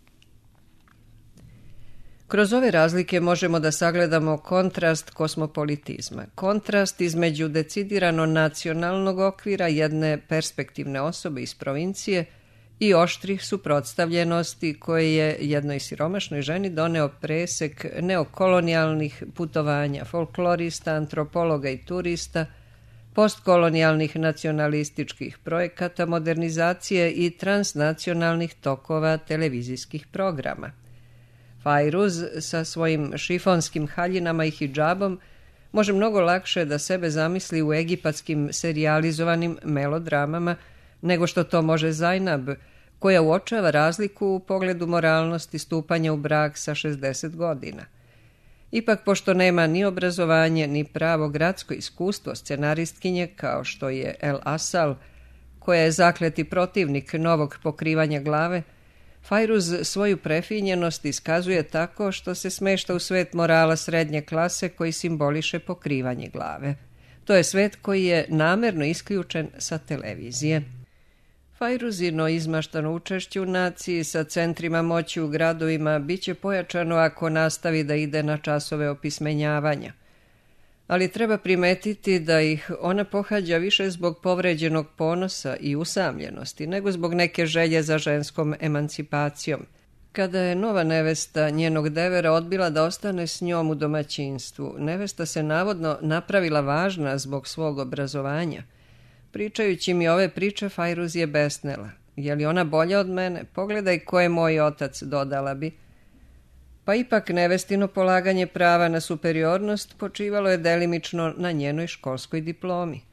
Kroz ove razlike možemo da sagledamo kontrast kosmopolitizma, kontrast između decidirano nacionalnog okvira jedne perspektivne osobe iz provincije i oštrih suprotstavljenosti koje je jednoj siromašnoj ženi doneo presek neokolonijalnih putovanja, folklorista, antropologa i turista, postkolonijalnih nacionalističkih projekata, modernizacije i transnacionalnih tokova televizijskih programa. Fajruz sa svojim šifonskim haljinama i hidžabom može mnogo lakše da sebe zamisli u egipatskim serijalizovanim melodramama nego što to može Zajnab, koja uočava razliku u pogledu moralnosti stupanja u brak sa šezdeset godina. Ipak, pošto nema ni obrazovanje, ni pravo gradsko iskustvo scenaristkinje kao što je El Asal, koja je zakleti protivnik novog pokrivanja glave, Fajruz svoju prefinjenost iskazuje tako što se smešta u svet morala srednje klase koji simboliše pokrivanje glave. To je svet koji je namerno isključen sa televizije. Fajruzino izmaštano učešće u naciji sa centrima moći u gradovima biće pojačano ako nastavi da ide na časove opismenjavanja. Ali treba primetiti da ih ona pohađa više zbog povređenog ponosa i usamljenosti, nego zbog neke želje za ženskom emancipacijom. Kada je nova nevesta njenog devera odbila da ostane s njom u domaćinstvu, nevesta se navodno napravila važna zbog svog obrazovanja. Pričajući mi ove priče, Fajruz je besnela. Je li ona bolja od mene? Pogledaj ko je moj otac, dodala bi. Pa ipak nevestino polaganje prava na superiornost počivalo je delimično na njenoj školskoj diplomi.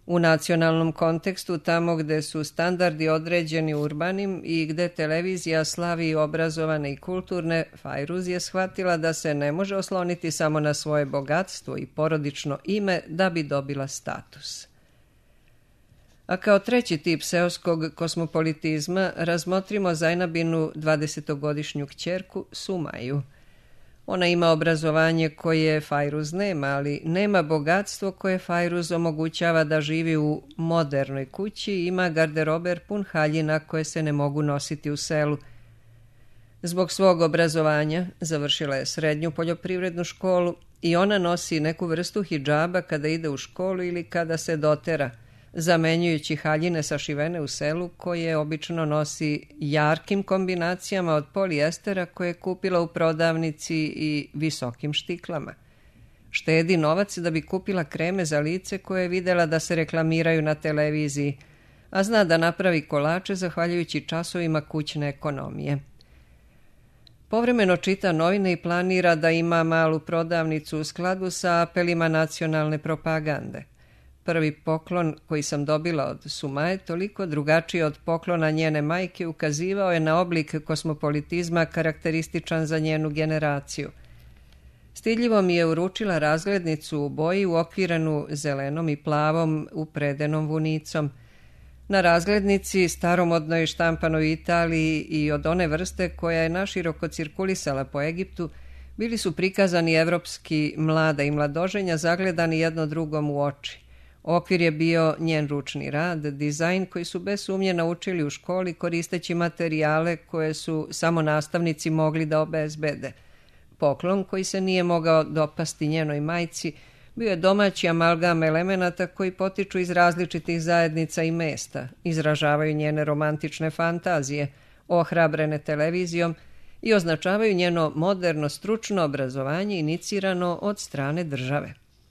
U nacionalnom kontekstu, tamo gde su standardi određeni urbanim i gde televizija slavi obrazovane i kulturne, Fajruz je shvatila da se ne može osloniti samo na svoje bogatstvo i porodično ime da bi dobila status. A kao treći tip seoskog kosmopolitizma razmotrimo Zajnabinu dvadesetogodišnju kćerku Sumaju. Ona ima obrazovanje koje Fajruz nema, ali nema bogatstvo koje Fajruz omogućava da živi u modernoj kući i ima garderober pun haljina koje se ne mogu nositi u selu. Zbog svog obrazovanja završila je srednju poljoprivrednu školu i ona nosi neku vrstu hidžaba kada ide u školu ili kada se dotera, zamenjujući haljine sašivene u selu koje obično nosi jarkim kombinacijama od polijestera koje je kupila u prodavnici i visokim štiklama. Štedi novac da bi kupila kreme za lice koje je videla da se reklamiraju na televiziji, a zna da napravi kolače zahvaljujući časovima kućne ekonomije. Povremeno čita novine i planira da ima malu prodavnicu u skladu sa apelima nacionalne propagande. Prvi poklon koji sam dobila od Sumaje, toliko drugačiji od poklona njene majke, ukazivao je na oblik kosmopolitizma karakterističan za njenu generaciju. Stidljivo mi je uručila razglednicu u boji uokvirenu zelenom i plavom upredenom vunicom. Na razglednici, staromodnoj i štampanoj u Italiji i od one vrste koja je naširoko cirkulisala po Egiptu, bili su prikazani evropski mlada i mladoženja zagledani jedno drugom u oči. Okvir je bio njen ručni rad, dizajn koji su bez sumnje naučili u školi koristeći materijale koje su samo nastavnici mogli da obezbede. Poklon koji se nije mogao dopasti njenoj majci bio je domaći amalgam elemenata koji potiču iz različitih zajednica i mesta, izražavaju njene romantične fantazije, ohrabrene televizijom i označavaju njeno moderno stručno obrazovanje inicirano od strane države.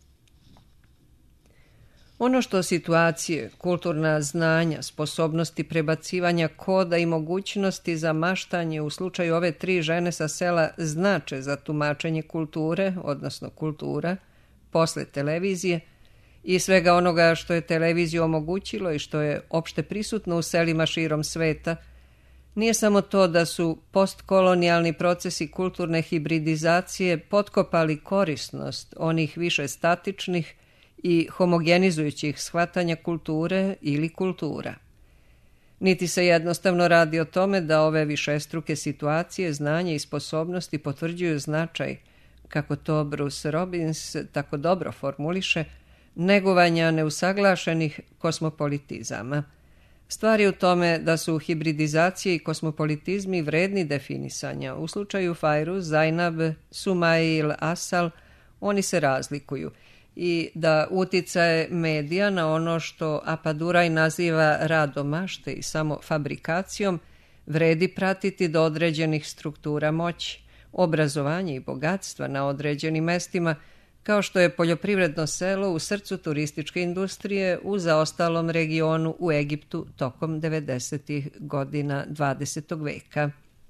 Ono što situacije, kulturna znanja, sposobnosti prebacivanja koda i mogućnosti za maštanje u slučaju ove tri žene sa sela znače za tumačenje kulture, odnosno kultura, posle televizije i svega onoga što je televiziju omogućilo i što je opšte prisutno u selima širom sveta, nije samo to da su postkolonijalni procesi kulturne hibridizacije potkopali korisnost onih više statičnih i homogenizujućih shvatanja kulture ili kultura. Niti se jednostavno radi o tome da ove višestruke situacije, znanje i sposobnosti potvrđuju značaj, kako to Bruce Robbins tako dobro formuliše, negovanja neusaglašenih kosmopolitizama. Stvar je u tome da su hibridizacije i kosmopolitizmi vredni definisanja. U slučaju Fajruz, Zajnab, Sumaje ili Asal, oni se razlikuju i da uticaje medija na ono što Apaduraj naziva radom mašte i samo fabrikacijom vredi pratiti do određenih struktura moći, obrazovanja i bogatstva na određenim mestima, kao što je poljoprivredno selo u srcu turističke industrije u zaostalom regionu u Egiptu tokom devedesetih godina dvadesetog veka.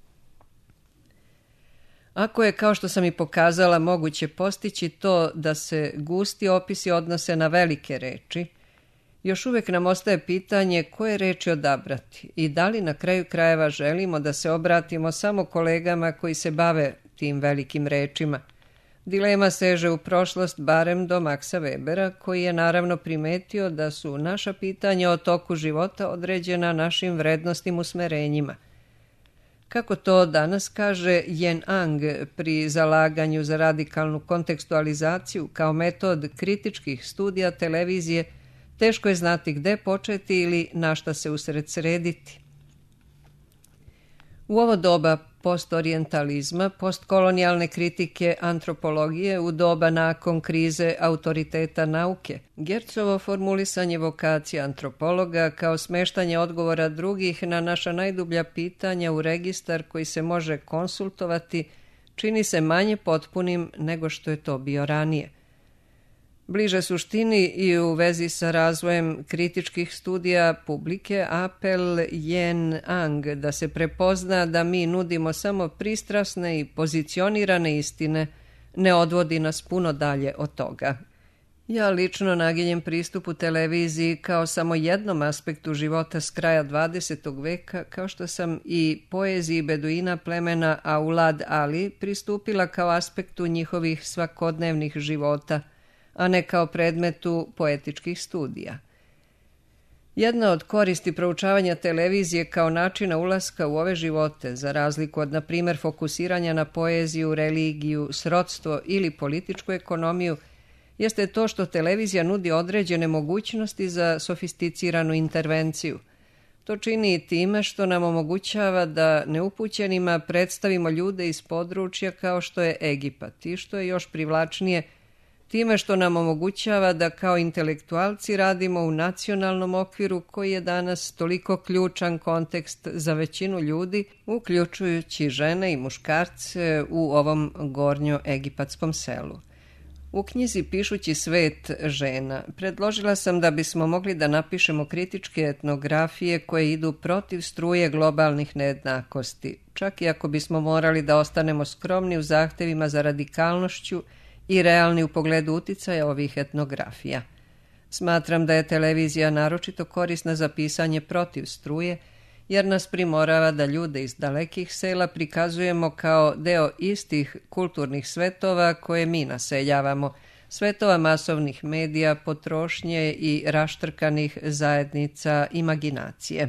Ako je, kao što sam i pokazala, moguće postići to da se gusti opisi odnose na velike reči, još uvek nam ostaje pitanje koje reči odabrati i da li na kraju krajeva želimo da se obratimo samo kolegama koji se bave tim velikim rečima. Dilema seže u prošlost barem do Maxa Webera, koji je naravno primetio da su naša pitanja o toku života određena našim vrednostnim usmerenjima. Kako to danas kaže Yen Ang pri zalaganju za radikalnu kontekstualizaciju kao metod kritičkih studija televizije, teško je znati gde početi ili na šta se usred srediti. U ovo doba postorijentalizma, postkolonijalne kritike antropologije, u doba nakon krize autoriteta nauke, Gercovo formulisanje vokacije antropologa kao smeštanje odgovora drugih na naša najdublja pitanja u registar koji se može konsultovati, čini se manje potpunim nego što je to bio ranije. Bliže suštini i u vezi sa razvojem kritičkih studija publike apel Yen Ang da se prepozna da mi nudimo samo pristrasne i pozicionirane istine ne odvodi nas puno dalje od toga. Ja lično naginjem pristupu televiziji kao samo jednom aspektu života s kraja dvadesetog veka, kao što sam i poeziji beduina plemena Aulad Ali pristupila kao aspektu njihovih svakodnevnih života, a ne kao predmetu poetičkih studija. Jedna od koristi proučavanja televizije kao načina ulaska u ove živote, za razliku od, na primjer, fokusiranja na poeziju, religiju, srodstvo ili političku ekonomiju, jeste to što televizija nudi određene mogućnosti za sofisticiranu intervenciju. To čini i time što nam omogućava da neupućenima predstavimo ljude iz područja kao što je Egipat i što je još privlačnije, time što nam omogućava da kao intelektualci radimo u nacionalnom okviru koji je danas toliko ključan kontekst za većinu ljudi, uključujući žene i muškarce u ovom gornjo egipatskom selu. U knjizi Pišući svet žena predložila sam da bismo mogli da napišemo kritičke etnografije koje idu protiv struje globalnih nejednakosti, čak i ako bismo morali da ostanemo skromni u zahtevima za radikalnošću i realni u pogledu uticaja ovih etnografija. Smatram da je televizija naročito korisna za pisanje protiv struje, jer nas primorava da ljude iz dalekih sela prikazujemo kao deo istih kulturnih svetova koje mi naseljavamo, svetova masovnih medija, potrošnje i raštrkanih zajednica imaginacije.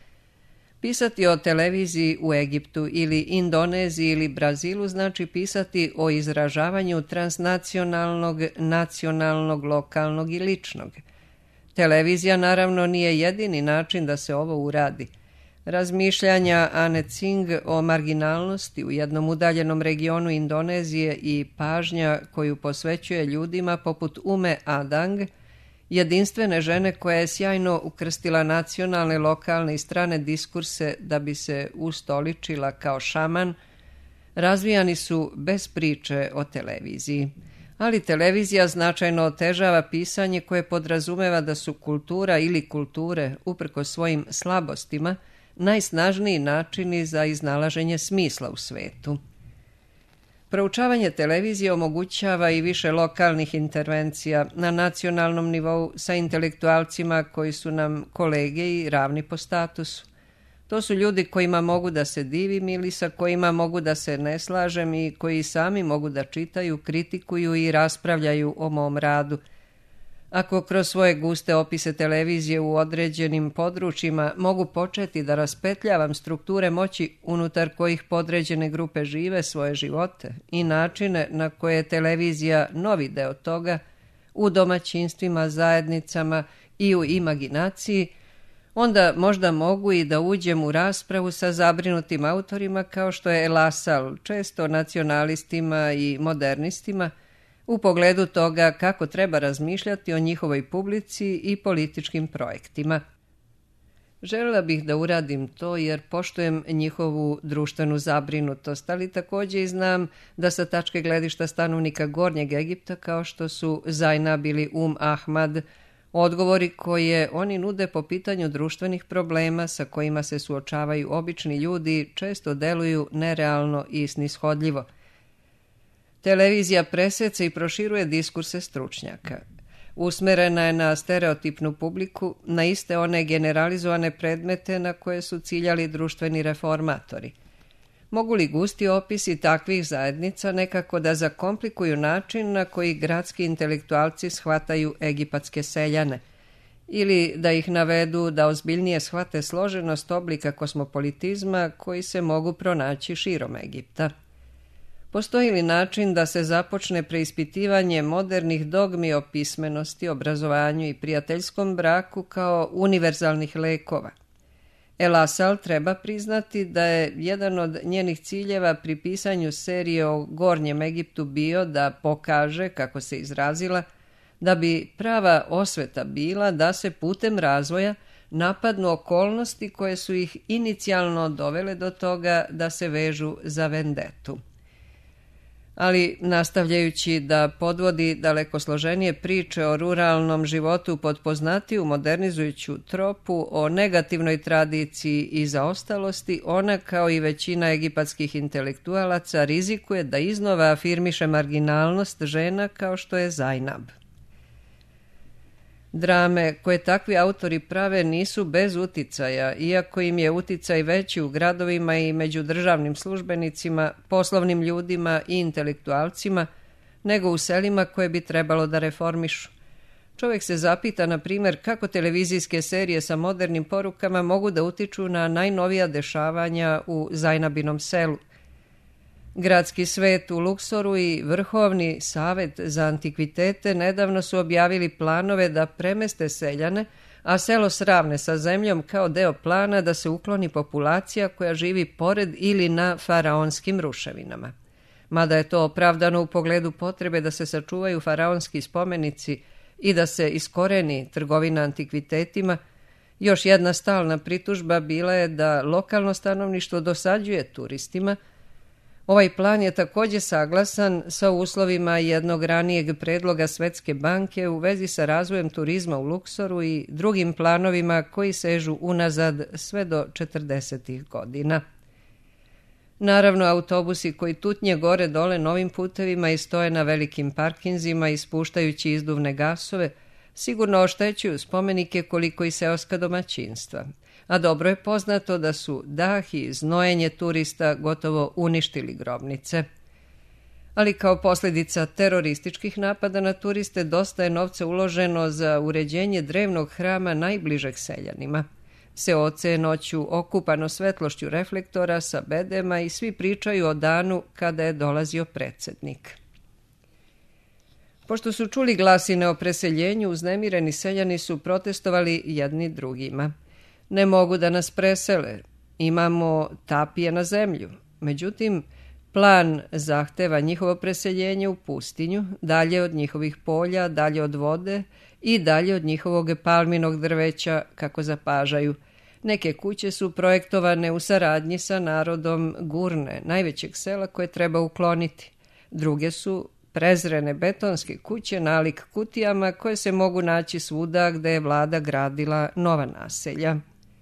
Pisati o televiziji u Egiptu ili Indoneziji ili Brazilu znači pisati o izražavanju transnacionalnog, nacionalnog, lokalnog i ličnog. Televizija naravno nije jedini način da se ovo uradi. Razmišljanja Ane Cing o marginalnosti u jednom udaljenom regionu Indonezije i pažnja koju posvećuje ljudima poput Ume Adang, jedinstvene žene koja je sjajno ukrstila nacionalne, lokalne i strane diskurse da bi se ustoličila kao šaman, razvijani su bez priče o televiziji. Ali televizija značajno otežava pisanje koje podrazumeva da su kultura ili kulture, uprkos svojim slabostima, najsnažniji načini za iznalaženje smisla u svetu. Proučavanje televizije omogućava i više lokalnih intervencija na nacionalnom nivou sa intelektualcima koji su nam kolege i ravni po statusu. To su ljudi kojima mogu da se divim ili sa kojima mogu da se ne slažem i koji sami mogu da čitaju, kritikuju i raspravljaju o mom radu. Ako kroz svoje guste opise televizije u određenim područjima mogu početi da raspetljavam strukture moći unutar kojih podređene grupe žive svoje živote i načine na koje je televizija novi deo toga u domaćinstvima, zajednicama i u imaginaciji, onda možda mogu i da uđem u raspravu sa zabrinutim autorima kao što je Lassalle, često nacionalistima i modernistima, u pogledu toga kako treba razmišljati o njihovoj publici i političkim projektima. Željela bih da uradim to jer poštujem njihovu društvenu zabrinutost, ali također i znam da sa tačke gledišta stanovnika Gornjeg Egipta, kao što su Zainab ili Um Ahmad, odgovori koje oni nude po pitanju društvenih problema sa kojima se suočavaju obični ljudi često deluju nerealno i snishodljivo. Televizija preseca i proširuje diskurse stručnjaka. Usmerena je na stereotipnu publiku, na iste one generalizovane predmete na koje su ciljali društveni reformatori. Mogu li gusti opisi takvih zajednica nekako da zakomplikuju način na koji gradski intelektualci shvataju egipatske seljane, ili da ih navedu da ozbiljnije shvate složenost oblika kosmopolitizma koji se mogu pronaći širom Egipta? Postoji li način da se započne preispitivanje modernih dogmi o pismenosti, obrazovanju i prijateljskom braku kao univerzalnih lekova? Lassalle treba priznati da je jedan od njenih ciljeva pri pisanju serije o Gornjem Egiptu bio da pokaže, kako se izrazila, da bi prava osveta bila da se putem razvoja napadnu okolnosti koje su ih inicijalno dovele do toga da se vežu za vendetu. Ali nastavljajući da podvodi daleko složenije priče o ruralnom životu pod poznatiju modernizujuću tropu o negativnoj tradiciji i zaostalosti, ona kao i većina egipatskih intelektualaca rizikuje da iznova afirmiše marginalnost žena kao što je Zainab. Drame koje takvi autori prave nisu bez uticaja, iako im je uticaj veći u gradovima i među državnim službenicima, poslovnim ljudima i intelektualcima, nego u selima koje bi trebalo da reformišu. Čovjek se zapita, na primjer, kako televizijske serije sa modernim porukama mogu da utiču na najnovija dešavanja u Zajnabinom selu. Gradski svet u Luksoru i Vrhovni savet za antikvitete nedavno su objavili planove da premeste seljane, a selo sravne sa zemljom kao deo plana da se ukloni populacija koja živi pored ili na faraonskim ruševinama. Mada je to opravdano u pogledu potrebe da se sačuvaju faraonski spomenici i da se iskoreni trgovina antikvitetima, još jedna stalna pritužba bila je da lokalno stanovništvo dosađuje turistima. Ovaj plan je također saglasan sa uslovima jednog ranijeg predloga Svetske banke u vezi sa razvojem turizma u Luksoru i drugim planovima koji sežu unazad sve do četrdesetih godina. Naravno, autobusi koji tutnje gore dole novim putevima i stoje na velikim parkinzima ispuštajući izduvne gasove, sigurno oštećuju spomenike koliko i seoska domaćinstva. A dobro je poznato da su dah i znojenje turista gotovo uništili grobnice. Ali kao posljedica terorističkih napada na turiste dosta je novca uloženo za uređenje drevnog hrama najbližeg seljanima. Seoce je noću okupano svetlošću reflektora sa bedema i svi pričaju o danu kada je dolazio predsjednik. Pošto su čuli glasine o preseljenju, uznemireni seljani su protestovali jedni drugima. Ne mogu da nas presele, imamo tapije na zemlju. Međutim, plan zahteva njihovo preseljenje u pustinju, dalje od njihovih polja, dalje od vode i dalje od njihovog palminog drveća, kako zapažaju. Neke kuće su projektovane u saradnji sa narodom Gurne, najvećeg sela koje treba ukloniti. Druge su prezrene betonske kuće nalik kutijama koje se mogu naći svuda gde je vlada gradila nova naselja.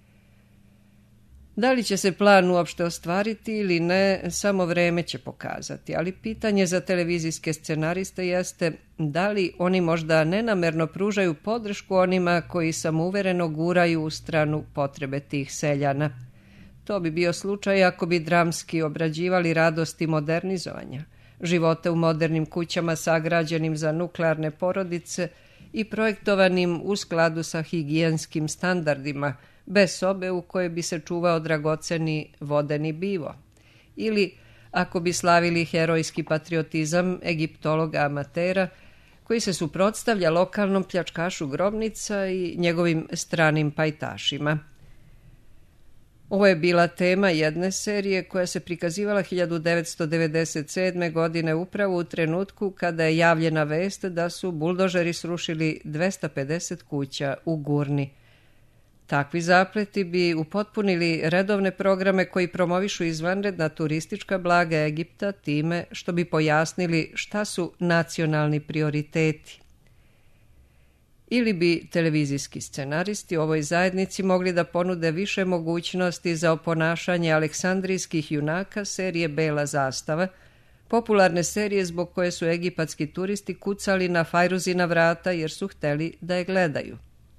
Da li će se plan uopšte ostvariti ili ne, samo vreme će pokazati, ali pitanje za televizijske scenariste jeste da li oni možda nenamerno pružaju podršku onima koji samouvereno guraju u stranu potrebe tih seljana. To bi bio slučaj ako bi dramski obrađivali radosti modernizovanja, živote u modernim kućama sagrađenim za nuklearne porodice i projektovanim u skladu sa higijenskim standardima, bez sobe u kojoj bi se čuvao dragoceni vodeni bivo. Ili ako bi slavili herojski patriotizam egiptologa amatera koji se suprotstavlja lokalnom pljačkašu grobnica i njegovim stranim pajtašima. Ovo je bila tema jedne serije koja se prikazivala hiljadu devetsto devedeset sedme. godine upravo u trenutku kada je javljena vest da su buldožeri srušili dvesta pedeset kuća u Gurni. Takvi zapleti bi upotpunili redovne programe koji promovišu izvanredna turistička blaga Egipta time što bi pojasnili šta su nacionalni prioriteti. Ili bi televizijski scenaristi ovoj zajednici mogli da ponude više mogućnosti za oponašanje aleksandrijskih junaka serije Bela zastava, popularne serije zbog koje su egipatski turisti kucali na Fajruzina vrata jer su hteli da je gledaju.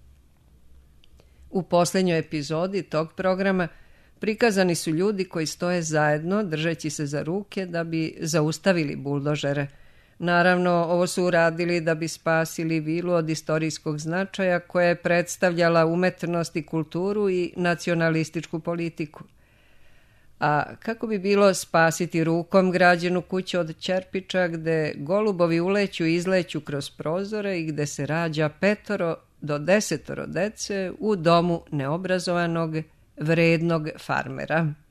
U posljednjoj epizodi tog programa prikazani su ljudi koji stoje zajedno, držeći se za ruke da bi zaustavili buldožere. Naravno, ovo su uradili da bi spasili vilu od istorijskog značaja koja je predstavljala umetnost i kulturu i nacionalističku politiku. A kako bi bilo spasiti rukom građenu kuću od Čerpiča gde golubovi uleću i izleću kroz prozore i gde se rađa petoro do desetoro dece u domu neobrazovanog, vrednog farmera.